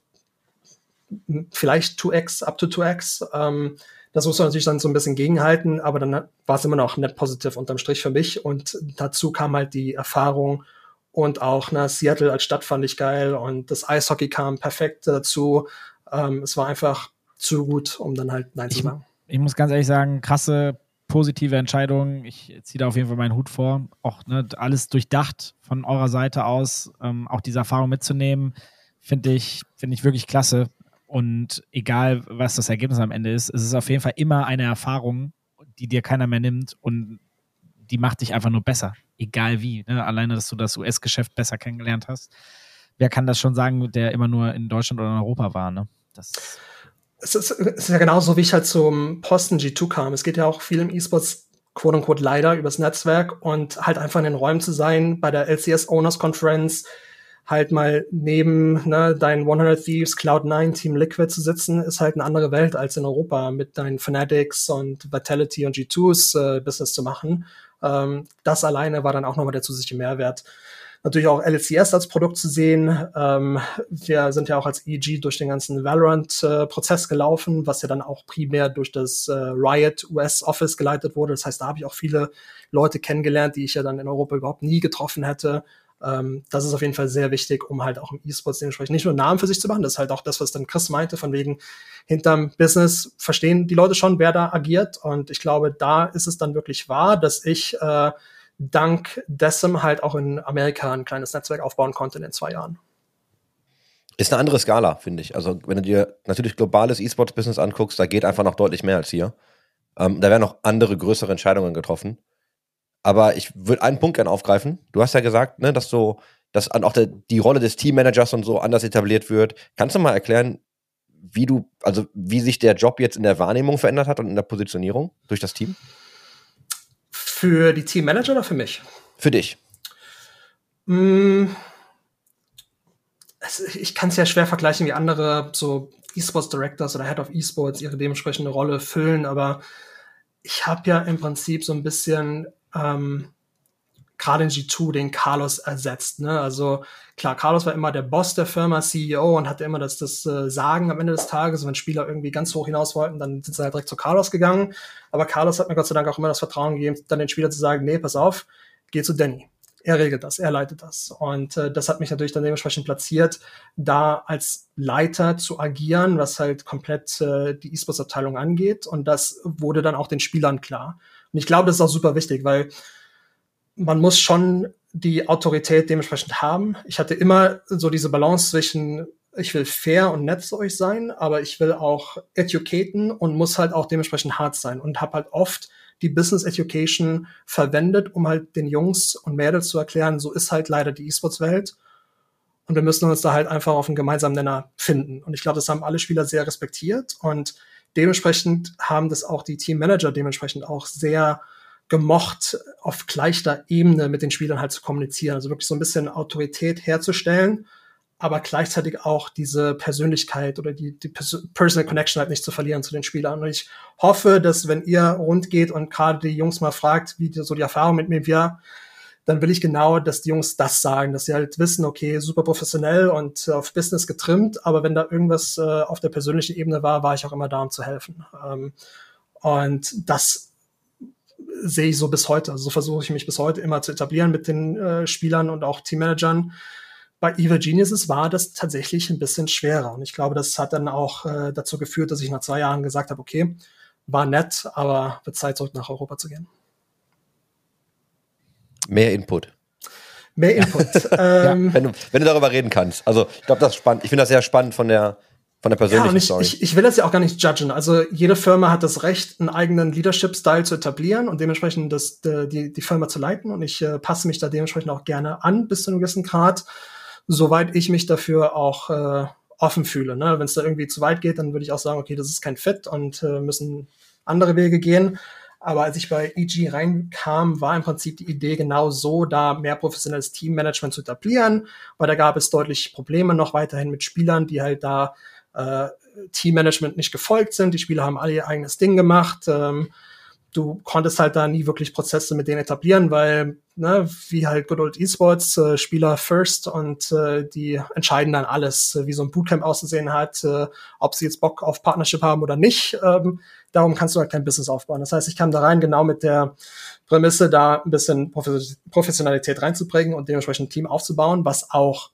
vielleicht zwei x, up to zwei x. Ähm, das muss man natürlich dann so ein bisschen gegenhalten, aber dann war es immer noch net positiv unterm Strich für mich. Und dazu kam halt die Erfahrung und auch ne, Seattle als Stadt fand ich geil und das Eishockey kam perfekt dazu. Ähm, es war einfach zu gut, um dann halt Nein zu Ich- sagen. Ich muss ganz ehrlich sagen, krasse, positive Entscheidung. Ich ziehe da auf jeden Fall meinen Hut vor. Auch ne, alles durchdacht von eurer Seite aus. Ähm, auch diese Erfahrung mitzunehmen, finde ich, finde ich wirklich klasse. Und egal, was das Ergebnis am Ende ist, es ist auf jeden Fall immer eine Erfahrung, die dir keiner mehr nimmt und die macht dich einfach nur besser. Egal wie. Ne? Alleine, dass du das U S-Geschäft besser kennengelernt hast. Wer kann das schon sagen, der immer nur in Deutschland oder in Europa war? Ne? Das Es ist, es ist ja genauso, wie ich halt zum Posten G zwei kam. Es geht ja auch viel im E-Sports, quote unquote, leider übers Netzwerk und halt einfach in den Räumen zu sein, bei der L C S Owners Conference, halt mal neben ne, deinen hundert Thieves, Cloud nine, Team Liquid zu sitzen, ist halt eine andere Welt als in Europa mit deinen Fanatics und Vitality und G twos äh, Business zu machen. Ähm, das alleine war dann auch nochmal der zusätzliche Mehrwert. Natürlich auch L C S als Produkt zu sehen. Ähm, wir sind ja auch als E G durch den ganzen Valorant-Prozess äh, gelaufen, was ja dann auch primär durch das äh, Riot U S Office geleitet wurde. Das heißt, da habe ich auch viele Leute kennengelernt, die ich ja dann in Europa überhaupt nie getroffen hätte. Ähm, das ist auf jeden Fall sehr wichtig, um halt auch im E-Sports dementsprechend nicht nur einen Namen für sich zu machen. Das ist halt auch das, was dann Chris meinte, von wegen hinterm Business verstehen die Leute schon, wer da agiert. Und ich glaube, da ist es dann wirklich wahr, dass ich äh, dank dessen halt auch in Amerika ein kleines Netzwerk aufbauen konnte in den zwei Jahren. Ist eine andere Skala, finde ich. Also, wenn du dir natürlich globales E-Sports-Business anguckst, da geht einfach noch deutlich mehr als hier. Ähm, da werden noch andere, größere Entscheidungen getroffen. Aber ich würde einen Punkt gerne aufgreifen. Du hast ja gesagt, ne, dass so, dass auch der, die Rolle des Teammanagers und so anders etabliert wird. Kannst du mal erklären, wie du, also wie sich der Job jetzt in der Wahrnehmung verändert hat und in der Positionierung durch das Team? Für die Teammanager oder für mich? Für dich. Mm, es, ich kann es ja schwer vergleichen, wie andere so E-Sports Directors oder Head of E-Sports ihre dementsprechende Rolle füllen, aber ich habe ja im Prinzip so ein bisschen ähm, gerade in G zwei den Carlos ersetzt. Ne? Also klar, Carlos war immer der Boss der Firma, C E O und hatte immer das, das äh, Sagen am Ende des Tages. Wenn Spieler irgendwie ganz hoch hinaus wollten, dann sind sie halt direkt zu Carlos gegangen. Aber Carlos hat mir Gott sei Dank auch immer das Vertrauen gegeben, dann den Spieler zu sagen, nee, pass auf, geh zu Danny. Er regelt das, er leitet das. Und äh, das hat mich natürlich dann dementsprechend platziert, da als Leiter zu agieren, was halt komplett äh, die E-Sports-Abteilung angeht. Und das wurde dann auch den Spielern klar. Und ich glaube, das ist auch super wichtig, weil man muss schon die Autorität dementsprechend haben. Ich hatte immer so diese Balance zwischen, ich will fair und nett zu euch sein, aber ich will auch educaten und muss halt auch dementsprechend hart sein und habe halt oft die Business Education verwendet, um halt den Jungs und Mädels zu erklären, so ist halt leider die E-Sports-Welt und wir müssen uns da halt einfach auf einen gemeinsamen Nenner finden. Und ich glaube, das haben alle Spieler sehr respektiert und dementsprechend haben das auch die Teammanager dementsprechend auch sehr gemocht, auf gleicher Ebene mit den Spielern halt zu kommunizieren. Also wirklich so ein bisschen Autorität herzustellen, aber gleichzeitig auch diese Persönlichkeit oder die, die Personal Connection halt nicht zu verlieren zu den Spielern. Und ich hoffe, dass wenn ihr rund geht und gerade die Jungs mal fragt, wie die, so die Erfahrung mit mir war, dann will ich genau, dass die Jungs das sagen, dass sie halt wissen, okay, super professionell und auf Business getrimmt, aber wenn da irgendwas äh, auf der persönlichen Ebene war, war ich auch immer da, um zu helfen. Ähm, und das sehe ich so bis heute. Also so versuche ich mich bis heute immer zu etablieren mit den äh, Spielern und auch Teammanagern. Bei Evil Geniuses war das tatsächlich ein bisschen schwerer. Und ich glaube, das hat dann auch äh, dazu geführt, dass ich nach zwei Jahren gesagt habe, okay, war nett, aber wird Zeit, zurück nach Europa zu gehen. Mehr Input. Mehr Input. ähm, Ja, wenn, du, wenn du darüber reden kannst. Also ich glaube, das ist spannend. Ich finde das sehr spannend von der Von der persönlichen ja, und ich, Story. ich, ich will das ja auch gar nicht judgen. Also jede Firma hat das Recht, einen eigenen Leadership-Style zu etablieren und dementsprechend das, die, die Firma zu leiten. Und ich äh, passe mich da dementsprechend auch gerne an, bis zu einem gewissen Grad, soweit ich mich dafür auch äh, offen fühle. Ne? Wenn es da irgendwie zu weit geht, dann würde ich auch sagen, okay, das ist kein Fit und äh, müssen andere Wege gehen. Aber als ich bei E G reinkam, war im Prinzip die Idee genau so, da mehr professionelles Teammanagement zu etablieren, weil da gab es deutlich Probleme noch weiterhin mit Spielern, die halt da äh, Teammanagement nicht gefolgt sind. Die Spieler haben alle ihr eigenes Ding gemacht. Ähm, du konntest halt da nie wirklich Prozesse mit denen etablieren, weil, ne, wie halt Good Old Esports, äh, Spieler first und äh, die entscheiden dann alles, äh, wie so ein Bootcamp auszusehen hat, äh, ob sie jetzt Bock auf Partnership haben oder nicht. Ähm, darum kannst du halt kein Business aufbauen. Das heißt, ich kam da rein genau mit der Prämisse, da ein bisschen Profe- Professionalität reinzubringen und dementsprechend ein Team aufzubauen, was auch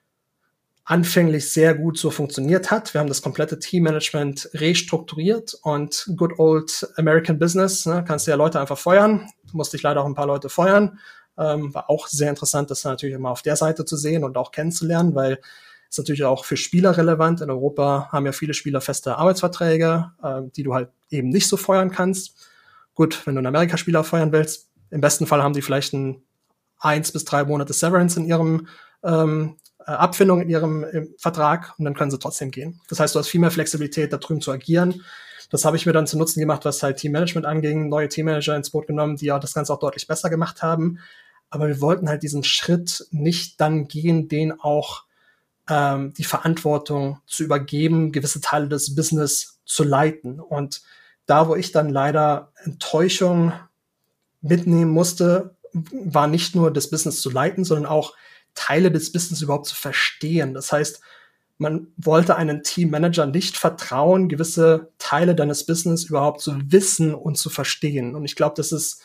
anfänglich sehr gut so funktioniert hat. Wir haben das komplette Teammanagement restrukturiert und good old American Business, ne, kannst du ja Leute einfach feuern. Musste ich leider auch ein paar Leute feuern. Ähm, war auch sehr interessant, das natürlich immer auf der Seite zu sehen und auch kennenzulernen, weil es natürlich auch für Spieler relevant. In Europa haben ja viele Spieler feste Arbeitsverträge, äh, die du halt eben nicht so feuern kannst. Gut, wenn du einen Amerika-Spieler feuern willst, im besten Fall haben die vielleicht ein eins bis drei Monate Severance in ihrem ähm, Abfindung in ihrem im Vertrag und dann können sie trotzdem gehen. Das heißt, du hast viel mehr Flexibilität, da drüben zu agieren. Das habe ich mir dann zu Nutzen gemacht, was halt Teammanagement anging, neue Teammanager ins Boot genommen, die ja das Ganze auch deutlich besser gemacht haben. Aber wir wollten halt diesen Schritt nicht dann gehen, den auch ähm, die Verantwortung zu übergeben, gewisse Teile des Business zu leiten. Und da, wo ich dann leider Enttäuschung mitnehmen musste, war nicht nur das Business zu leiten, sondern auch Teile des Business überhaupt zu verstehen. Das heißt, man wollte einem Teammanager nicht vertrauen, gewisse Teile deines Business überhaupt zu wissen und zu verstehen. Und ich glaube, das ist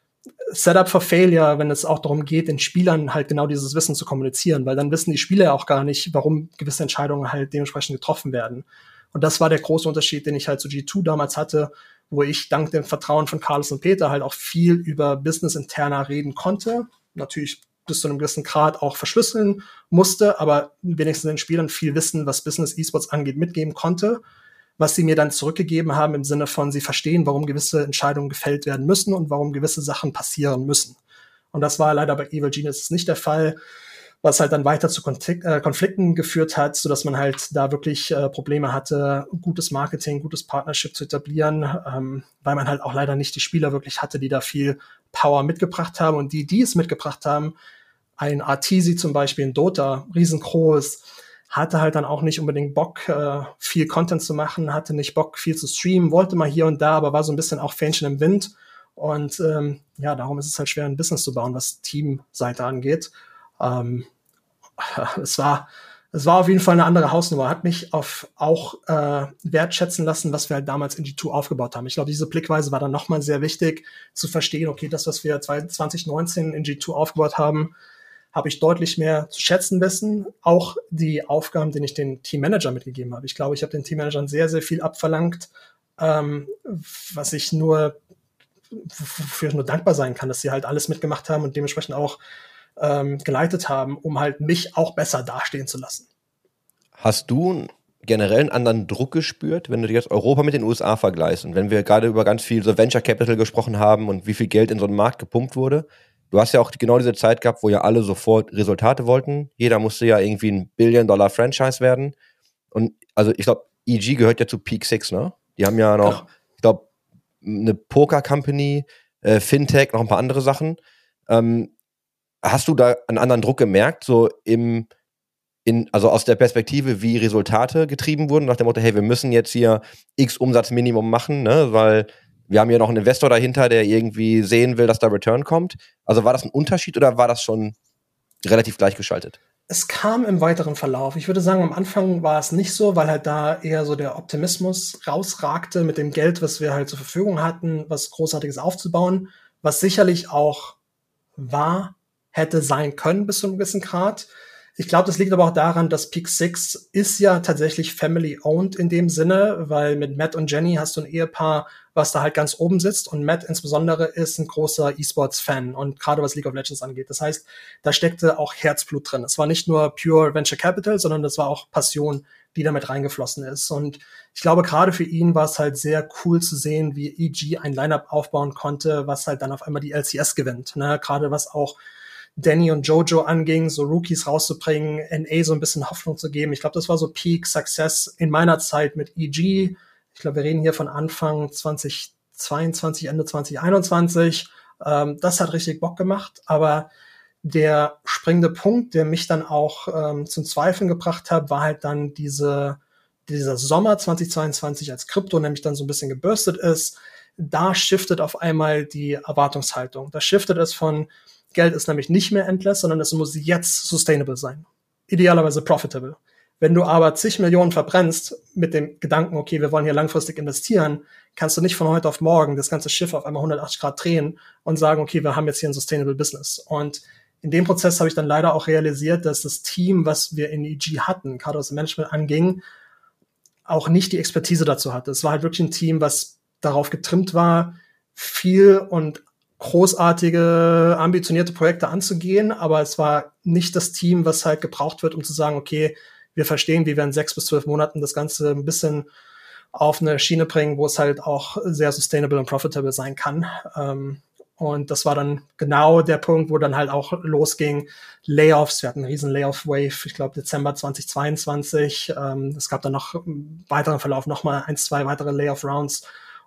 Setup for Failure, wenn es auch darum geht, den Spielern halt genau dieses Wissen zu kommunizieren, weil dann wissen die Spieler ja auch gar nicht, warum gewisse Entscheidungen halt dementsprechend getroffen werden. Und das war der große Unterschied, den ich halt zu G zwei damals hatte, wo ich dank dem Vertrauen von Carlos und Peter halt auch viel über Business interner reden konnte. Natürlich bis zu einem gewissen Grad auch verschlüsseln musste, aber wenigstens den Spielern viel Wissen, was Business E-Sports angeht, mitgeben konnte, was sie mir dann zurückgegeben haben im Sinne von, sie verstehen, warum gewisse Entscheidungen gefällt werden müssen und warum gewisse Sachen passieren müssen. Und das war leider bei Evil Genius nicht der Fall, was halt dann weiter zu Konflik- äh, Konflikten geführt hat, sodass man halt da wirklich äh, Probleme hatte, gutes Marketing, gutes Partnership zu etablieren, ähm, weil man halt auch leider nicht die Spieler wirklich hatte, die da viel Power mitgebracht haben. Und die, die es mitgebracht haben, ein Arteezy zum Beispiel in Dota, riesengroß, hatte halt dann auch nicht unbedingt Bock, äh, viel Content zu machen, hatte nicht Bock, viel zu streamen, wollte mal hier und da, aber war so ein bisschen auch Fähnchen im Wind. Und ähm, ja, darum ist es halt schwer, ein Business zu bauen, was Teamseite angeht. Ähm, es war, es war auf jeden Fall eine andere Hausnummer. Hat mich auf auch äh, wertschätzen lassen, was wir halt damals in G zwei aufgebaut haben. Ich glaube, diese Blickweise war dann nochmal sehr wichtig, zu verstehen, okay, das, was wir zwanzig neunzehn in G zwei aufgebaut haben, habe ich deutlich mehr zu schätzen wissen. Auch die Aufgaben, die ich den Teammanager mitgegeben habe. Ich glaube, ich habe den Teammanagern sehr, sehr viel abverlangt, ähm, was ich nur, wofür ich nur dankbar sein kann, dass sie halt alles mitgemacht haben und dementsprechend auch ähm, geleitet haben, um halt mich auch besser dastehen zu lassen. Hast du generell einen anderen Druck gespürt, wenn du jetzt Europa mit den U S A vergleichst? Und wenn wir gerade über ganz viel so Venture Capital gesprochen haben und wie viel Geld in so einen Markt gepumpt wurde, du hast ja auch genau diese Zeit gehabt, wo ja alle sofort Resultate wollten. Jeder musste ja irgendwie ein Billion-Dollar-Franchise werden. Und also ich glaube, E G gehört ja zu Peak Six, ne? Die haben ja noch, genau. ich glaube, eine Poker-Company, äh, Fintech, noch ein paar andere Sachen. Ähm, hast du da einen anderen Druck gemerkt, so im, in, also aus der Perspektive, wie Resultate getrieben wurden, nach dem Motto, hey, wir müssen jetzt hier X Umsatzminimum machen, ne? Weil wir haben ja noch einen Investor dahinter, der irgendwie sehen will, dass da Return kommt. Also war das ein Unterschied oder war das schon relativ gleichgeschaltet? Es kam im weiteren Verlauf. Ich würde sagen, am Anfang war es nicht so, weil halt da eher so der Optimismus rausragte mit dem Geld, was wir halt zur Verfügung hatten, was Großartiges aufzubauen, was sicherlich auch war, hätte sein können bis zu einem gewissen Grad. Ich glaube, das liegt aber auch daran, dass Peak Six ist ja tatsächlich family-owned in dem Sinne, weil mit Matt und Jenny hast du ein Ehepaar, was da halt ganz oben sitzt und Matt insbesondere ist ein großer E-Sports-Fan und gerade was League of Legends angeht. Das heißt, da steckte auch Herzblut drin. Es war nicht nur pure Venture Capital, sondern das war auch Passion, die damit reingeflossen ist. Und ich glaube, gerade für ihn war es halt sehr cool zu sehen, wie E G ein Lineup aufbauen konnte, was halt dann auf einmal die L C S gewinnt. Ne? Gerade was auch Danny und Jojo anging, so Rookies rauszubringen, N A so ein bisschen Hoffnung zu geben. Ich glaube, das war so Peak Success in meiner Zeit mit E G. Ich glaube, wir reden hier von Anfang zwanzig zweiundzwanzig, Ende zwanzig einundzwanzig. Ähm, das hat richtig Bock gemacht, aber der springende Punkt, der mich dann auch ähm, zum Zweifeln gebracht hat, war halt dann diese, dieser Sommer zwanzig zweiundzwanzig, als Krypto nämlich dann so ein bisschen gebürstet ist, da shiftet auf einmal die Erwartungshaltung. Da shiftet es von, Geld ist nämlich nicht mehr endless, sondern es muss jetzt sustainable sein. Idealerweise profitable. Wenn du aber zig Millionen verbrennst mit dem Gedanken, okay, wir wollen hier langfristig investieren, kannst du nicht von heute auf morgen das ganze Schiff auf einmal hundertachtzig Grad drehen und sagen, okay, wir haben jetzt hier ein sustainable Business. Und in dem Prozess habe ich dann leider auch realisiert, dass das Team, was wir in E G hatten, gerade was das Management anging, auch nicht die Expertise dazu hatte. Es war halt wirklich ein Team, was darauf getrimmt war, viel und großartige, ambitionierte Projekte anzugehen, aber es war nicht das Team, was halt gebraucht wird, um zu sagen, okay, wir verstehen, wie wir in sechs bis zwölf Monaten das Ganze ein bisschen auf eine Schiene bringen, wo es halt auch sehr sustainable und profitable sein kann. Ähm, und das war dann genau der Punkt, wo dann halt auch losging, Layoffs. Wir hatten einen riesen Layoff-Wave, ich glaube Dezember zweitausendzweiundzwanzig. Ähm, es gab dann noch im weiteren Verlauf nochmal ein, zwei weitere Layoff-Rounds.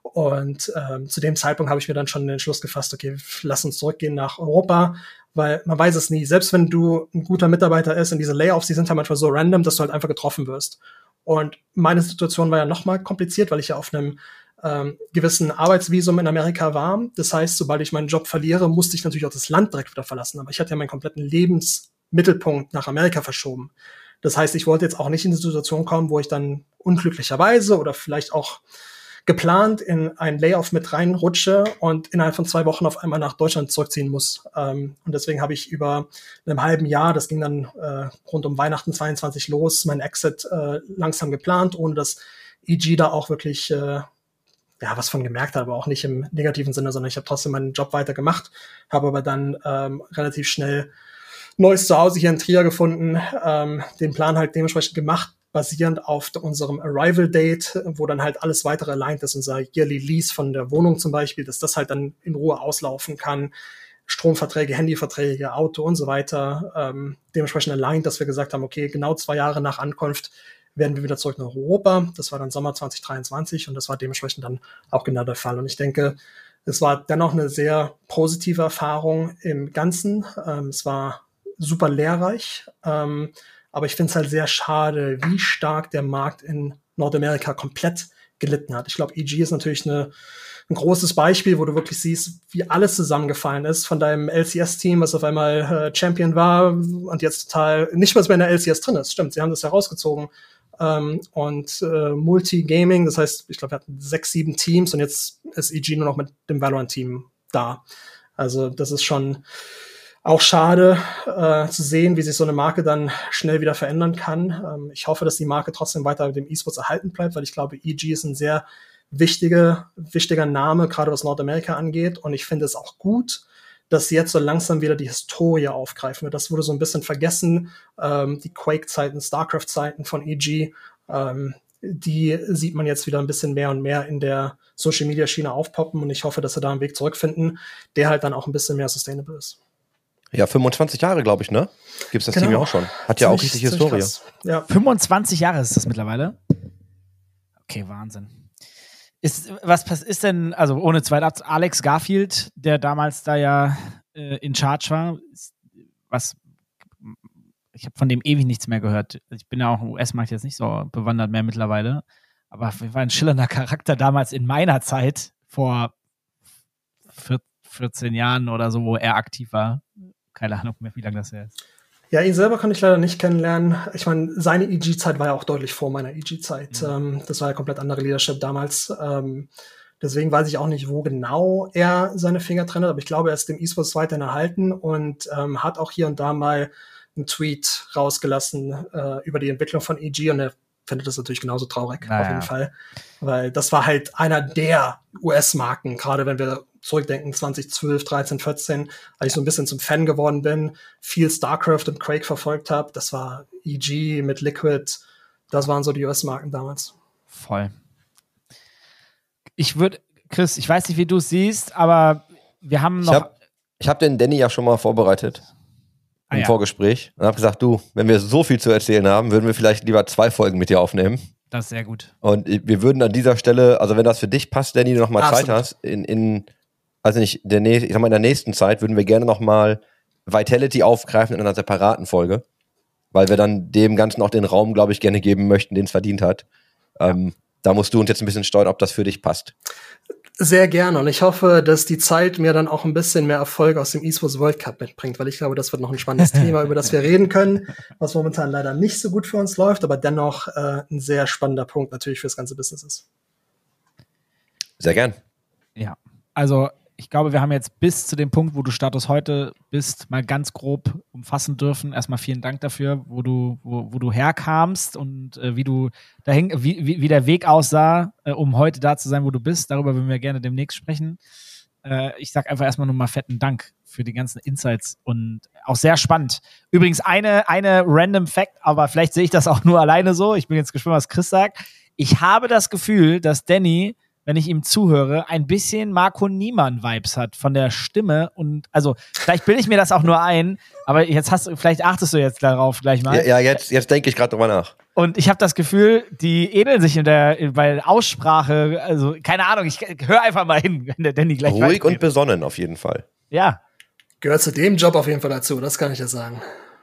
Und ähm, zu dem Zeitpunkt habe ich mir dann schon den Entschluss gefasst, okay, lass uns zurückgehen nach Europa, weil man weiß es nie. Selbst wenn du ein guter Mitarbeiter ist, in diese Layoffs, die sind ja manchmal so random, dass du halt einfach getroffen wirst. Und meine Situation war ja nochmal kompliziert, weil ich ja auf einem ähm, gewissen Arbeitsvisum in Amerika war. Das heißt, sobald ich meinen Job verliere, musste ich natürlich auch das Land direkt wieder verlassen. Aber ich hatte ja meinen kompletten Lebensmittelpunkt nach Amerika verschoben. Das heißt, ich wollte jetzt auch nicht in die Situation kommen, wo ich dann unglücklicherweise oder vielleicht auch geplant in ein Layoff mit reinrutsche und innerhalb von zwei Wochen auf einmal nach Deutschland zurückziehen muss. Ähm, und deswegen habe ich über einem halben Jahr, das ging dann äh, rund um Weihnachten zweiundzwanzig los, mein Exit äh, langsam geplant, ohne dass E G da auch wirklich äh, ja was von gemerkt hat, aber auch nicht im negativen Sinne, sondern ich habe trotzdem meinen Job weiter gemacht, habe aber dann ähm, relativ schnell neues Zuhause hier in Trier gefunden, ähm, den Plan halt dementsprechend gemacht, basierend auf unserem Arrival-Date, wo dann halt alles weitere aligned ist, unser Yearly Lease von der Wohnung zum Beispiel, dass das halt dann in Ruhe auslaufen kann, Stromverträge, Handyverträge, Auto und so weiter, ähm, dementsprechend aligned, dass wir gesagt haben, okay, genau zwei Jahre nach Ankunft werden wir wieder zurück nach Europa. Das war dann Sommer zwanzig dreiundzwanzig und das war dementsprechend dann auch genau der Fall. Und ich denke, es war dennoch eine sehr positive Erfahrung im Ganzen. Ähm, es war super lehrreich, ähm, aber ich finde es halt sehr schade, wie stark der Markt in Nordamerika komplett gelitten hat. Ich glaube, E G ist natürlich eine, ein großes Beispiel, wo du wirklich siehst, wie alles zusammengefallen ist von deinem L C S-Team, was auf einmal äh, Champion war und jetzt total nicht mal mehr in der L C S drin ist. Stimmt, sie haben das herausgezogen. Ähm, und äh, Multi-Gaming, das heißt, ich glaube, wir hatten sechs, sieben Teams und jetzt ist E G nur noch mit dem Valorant-Team da. Also das ist schon auch schade äh, zu sehen, wie sich so eine Marke dann schnell wieder verändern kann. Ähm, ich hoffe, dass die Marke trotzdem weiter dem E-Sports erhalten bleibt, weil ich glaube, E G ist ein sehr wichtige, wichtiger Name, gerade was Nordamerika angeht. Und ich finde es auch gut, dass sie jetzt so langsam wieder die Historie aufgreifen. Das wurde so ein bisschen vergessen. Ähm, die Quake-Zeiten, StarCraft-Zeiten von E G, ähm, die sieht man jetzt wieder ein bisschen mehr und mehr in der Social-Media-Schiene aufpoppen. Und ich hoffe, dass sie da einen Weg zurückfinden, der halt dann auch ein bisschen mehr sustainable ist. Ja, fünfundzwanzig Jahre, glaube ich, ne? Gibt's das genau. Team ja auch schon. Hat ja auch richtig Historie. Ja. fünfundzwanzig Jahre ist das mittlerweile? Okay, Wahnsinn. Ist, was ist denn, also ohne Zweitart, Alex Garfield, der damals da ja äh, in Charge war, ist, was, ich habe von dem ewig nichts mehr gehört. Ich bin ja auch im U S-Markt jetzt nicht so bewandert mehr mittlerweile, aber war ein schillernder Charakter damals in meiner Zeit, vor vierzehn Jahren oder so, wo er aktiv war. Keine Ahnung mehr, wie lange das her ist. Ja, ihn selber konnte ich leider nicht kennenlernen. Ich meine, seine E G-Zeit war ja auch deutlich vor meiner E G-Zeit. Mhm. Ähm, das war ja komplett andere Leadership damals. Ähm, deswegen weiß ich auch nicht, wo genau er seine Finger trennt, aber ich glaube, er ist dem E-Sports weiterhin erhalten und ähm, hat auch hier und da mal einen Tweet rausgelassen äh, über die Entwicklung von E G und er findet das natürlich genauso traurig, naja. Auf jeden Fall. Weil das war halt einer der U S-Marken, gerade wenn wir zurückdenken, zwanzig zwölf, dreizehn, vierzehn, als ich so ein bisschen zum Fan geworden bin, viel StarCraft und Quake verfolgt habe. Das war E G mit Liquid. Das waren so die U S-Marken damals. Voll. Ich würde, Chris, ich weiß nicht, wie du es siehst, aber wir haben noch... Ich habe ich hab den Danny ja schon mal vorbereitet im ah, ja. Vorgespräch und habe gesagt, du, wenn wir so viel zu erzählen haben, würden wir vielleicht lieber zwei Folgen mit dir aufnehmen. Das ist sehr gut. Und wir würden an dieser Stelle, also wenn das für dich passt, Danny, du noch mal Zeit hast, in, in also nicht, der, ich sag mal, in der nächsten Zeit würden wir gerne noch mal Vitality aufgreifen in einer separaten Folge, weil wir dann dem Ganzen auch den Raum, glaube ich, gerne geben möchten, den es verdient hat. Ja. Ähm, da musst du uns jetzt ein bisschen steuern, ob das für dich passt. Sehr gerne. Und ich hoffe, dass die Zeit mir dann auch ein bisschen mehr Erfolg aus dem eSports World Cup mitbringt, weil ich glaube, das wird noch ein spannendes Thema, über das wir reden können, was momentan leider nicht so gut für uns läuft, aber dennoch äh, ein sehr spannender Punkt natürlich für das ganze Business ist. Sehr gern. Ja, also ich glaube, wir haben jetzt bis zu dem Punkt, wo du Status heute bist, mal ganz grob umfassen dürfen. Erstmal vielen Dank dafür, wo du, wo, wo du herkamst und äh, wie du dahin, wie, wie, wie der Weg aussah, äh, um heute da zu sein, wo du bist. Darüber würden wir gerne demnächst sprechen. Äh, ich sag einfach erstmal nur mal fetten Dank für die ganzen Insights und auch sehr spannend. Übrigens eine, eine random Fact, aber vielleicht sehe ich das auch nur alleine so. Ich bin jetzt gespannt, was Chris sagt. Ich habe das Gefühl, dass Danny, wenn ich ihm zuhöre, ein bisschen Marco Niemann-Vibes hat von der Stimme und also vielleicht bilde ich mir das auch nur ein, aber jetzt hast du, vielleicht achtest du jetzt darauf gleich mal. Ja, ja jetzt, jetzt denke ich gerade drüber nach. Und ich habe das Gefühl, die ähneln sich in der, bei der Aussprache, also keine Ahnung, ich höre einfach mal hin, wenn der Danny gleich Ruhig weitergeht. und besonnen auf jeden Fall. Ja. Gehört zu dem Job auf jeden Fall dazu, das kann ich ja sagen.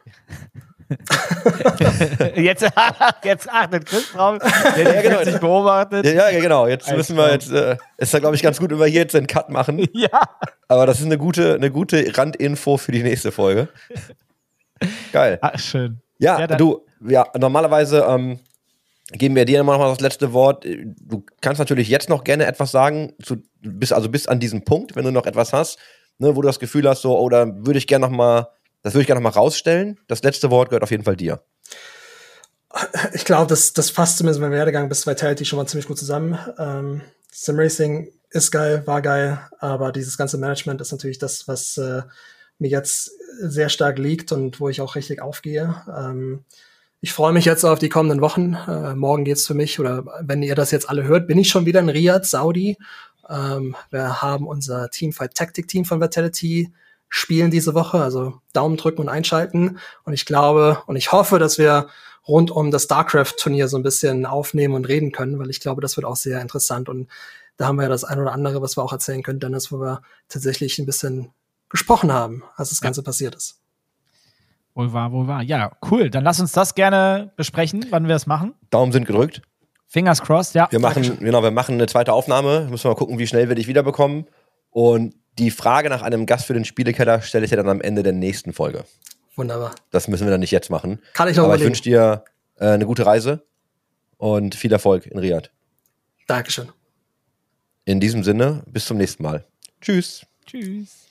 jetzt, jetzt achtet Chris drauf, der Ja, genau. sich beobachtet. Ja, ja, genau. Jetzt Alles müssen wir klar. jetzt, äh, ist ja, glaube ich, ganz gut, wenn wir hier jetzt einen Cut machen. Ja. Aber das ist eine gute, eine gute Randinfo für die nächste Folge. Geil. Ach, schön. Ja, Ja, dann- du, ja, normalerweise ähm, geben wir dir noch mal das letzte Wort. Du kannst natürlich jetzt noch gerne etwas sagen, zu, bis, also bis an diesem Punkt, wenn du noch etwas hast, ne, wo du das Gefühl hast, so, oh, da würde ich gerne noch mal, das würde ich gerne noch mal rausstellen. Das letzte Wort gehört auf jeden Fall dir. Ich glaube, das, das fasst zumindest mein Werdegang bis Vitality schon mal ziemlich gut zusammen. Ähm, Simracing ist geil, war geil, aber dieses ganze Management ist natürlich das, was äh, mir jetzt sehr stark liegt und wo ich auch richtig aufgehe. Ähm, ich freue mich jetzt auf die kommenden Wochen. Äh, morgen geht's für mich, oder wenn ihr das jetzt alle hört, bin ich schon wieder in Riyadh, Saudi. Ähm, wir haben unser Teamfight Tactic Team von Vitality spielen diese Woche, also Daumen drücken und einschalten. Und ich glaube und ich hoffe, dass wir rund um das StarCraft-Turnier so ein bisschen aufnehmen und reden können, weil ich glaube, das wird auch sehr interessant. Und da haben wir ja das ein oder andere, was wir auch erzählen können, Dennis, wo wir tatsächlich ein bisschen gesprochen haben, als das Ganze passiert ist. Wohl wahr, wohl wahr. Ja, cool. Dann lass uns das gerne besprechen, wann wir es machen. Daumen sind gedrückt. Fingers crossed, ja. Wir machen, genau, wir machen eine zweite Aufnahme. Müssen wir mal gucken, wie schnell wir dich wiederbekommen. Und die Frage nach einem Gast für den Spielekeller stelle ich dir dann am Ende der nächsten Folge. Wunderbar. Das müssen wir dann nicht jetzt machen. Kann ich noch Aber ich überlegen. wünsche dir äh, eine gute Reise und viel Erfolg in Riyadh. Dankeschön. In diesem Sinne, bis zum nächsten Mal. Tschüss. Tschüss.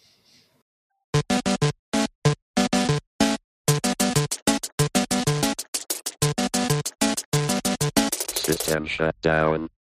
System shut down.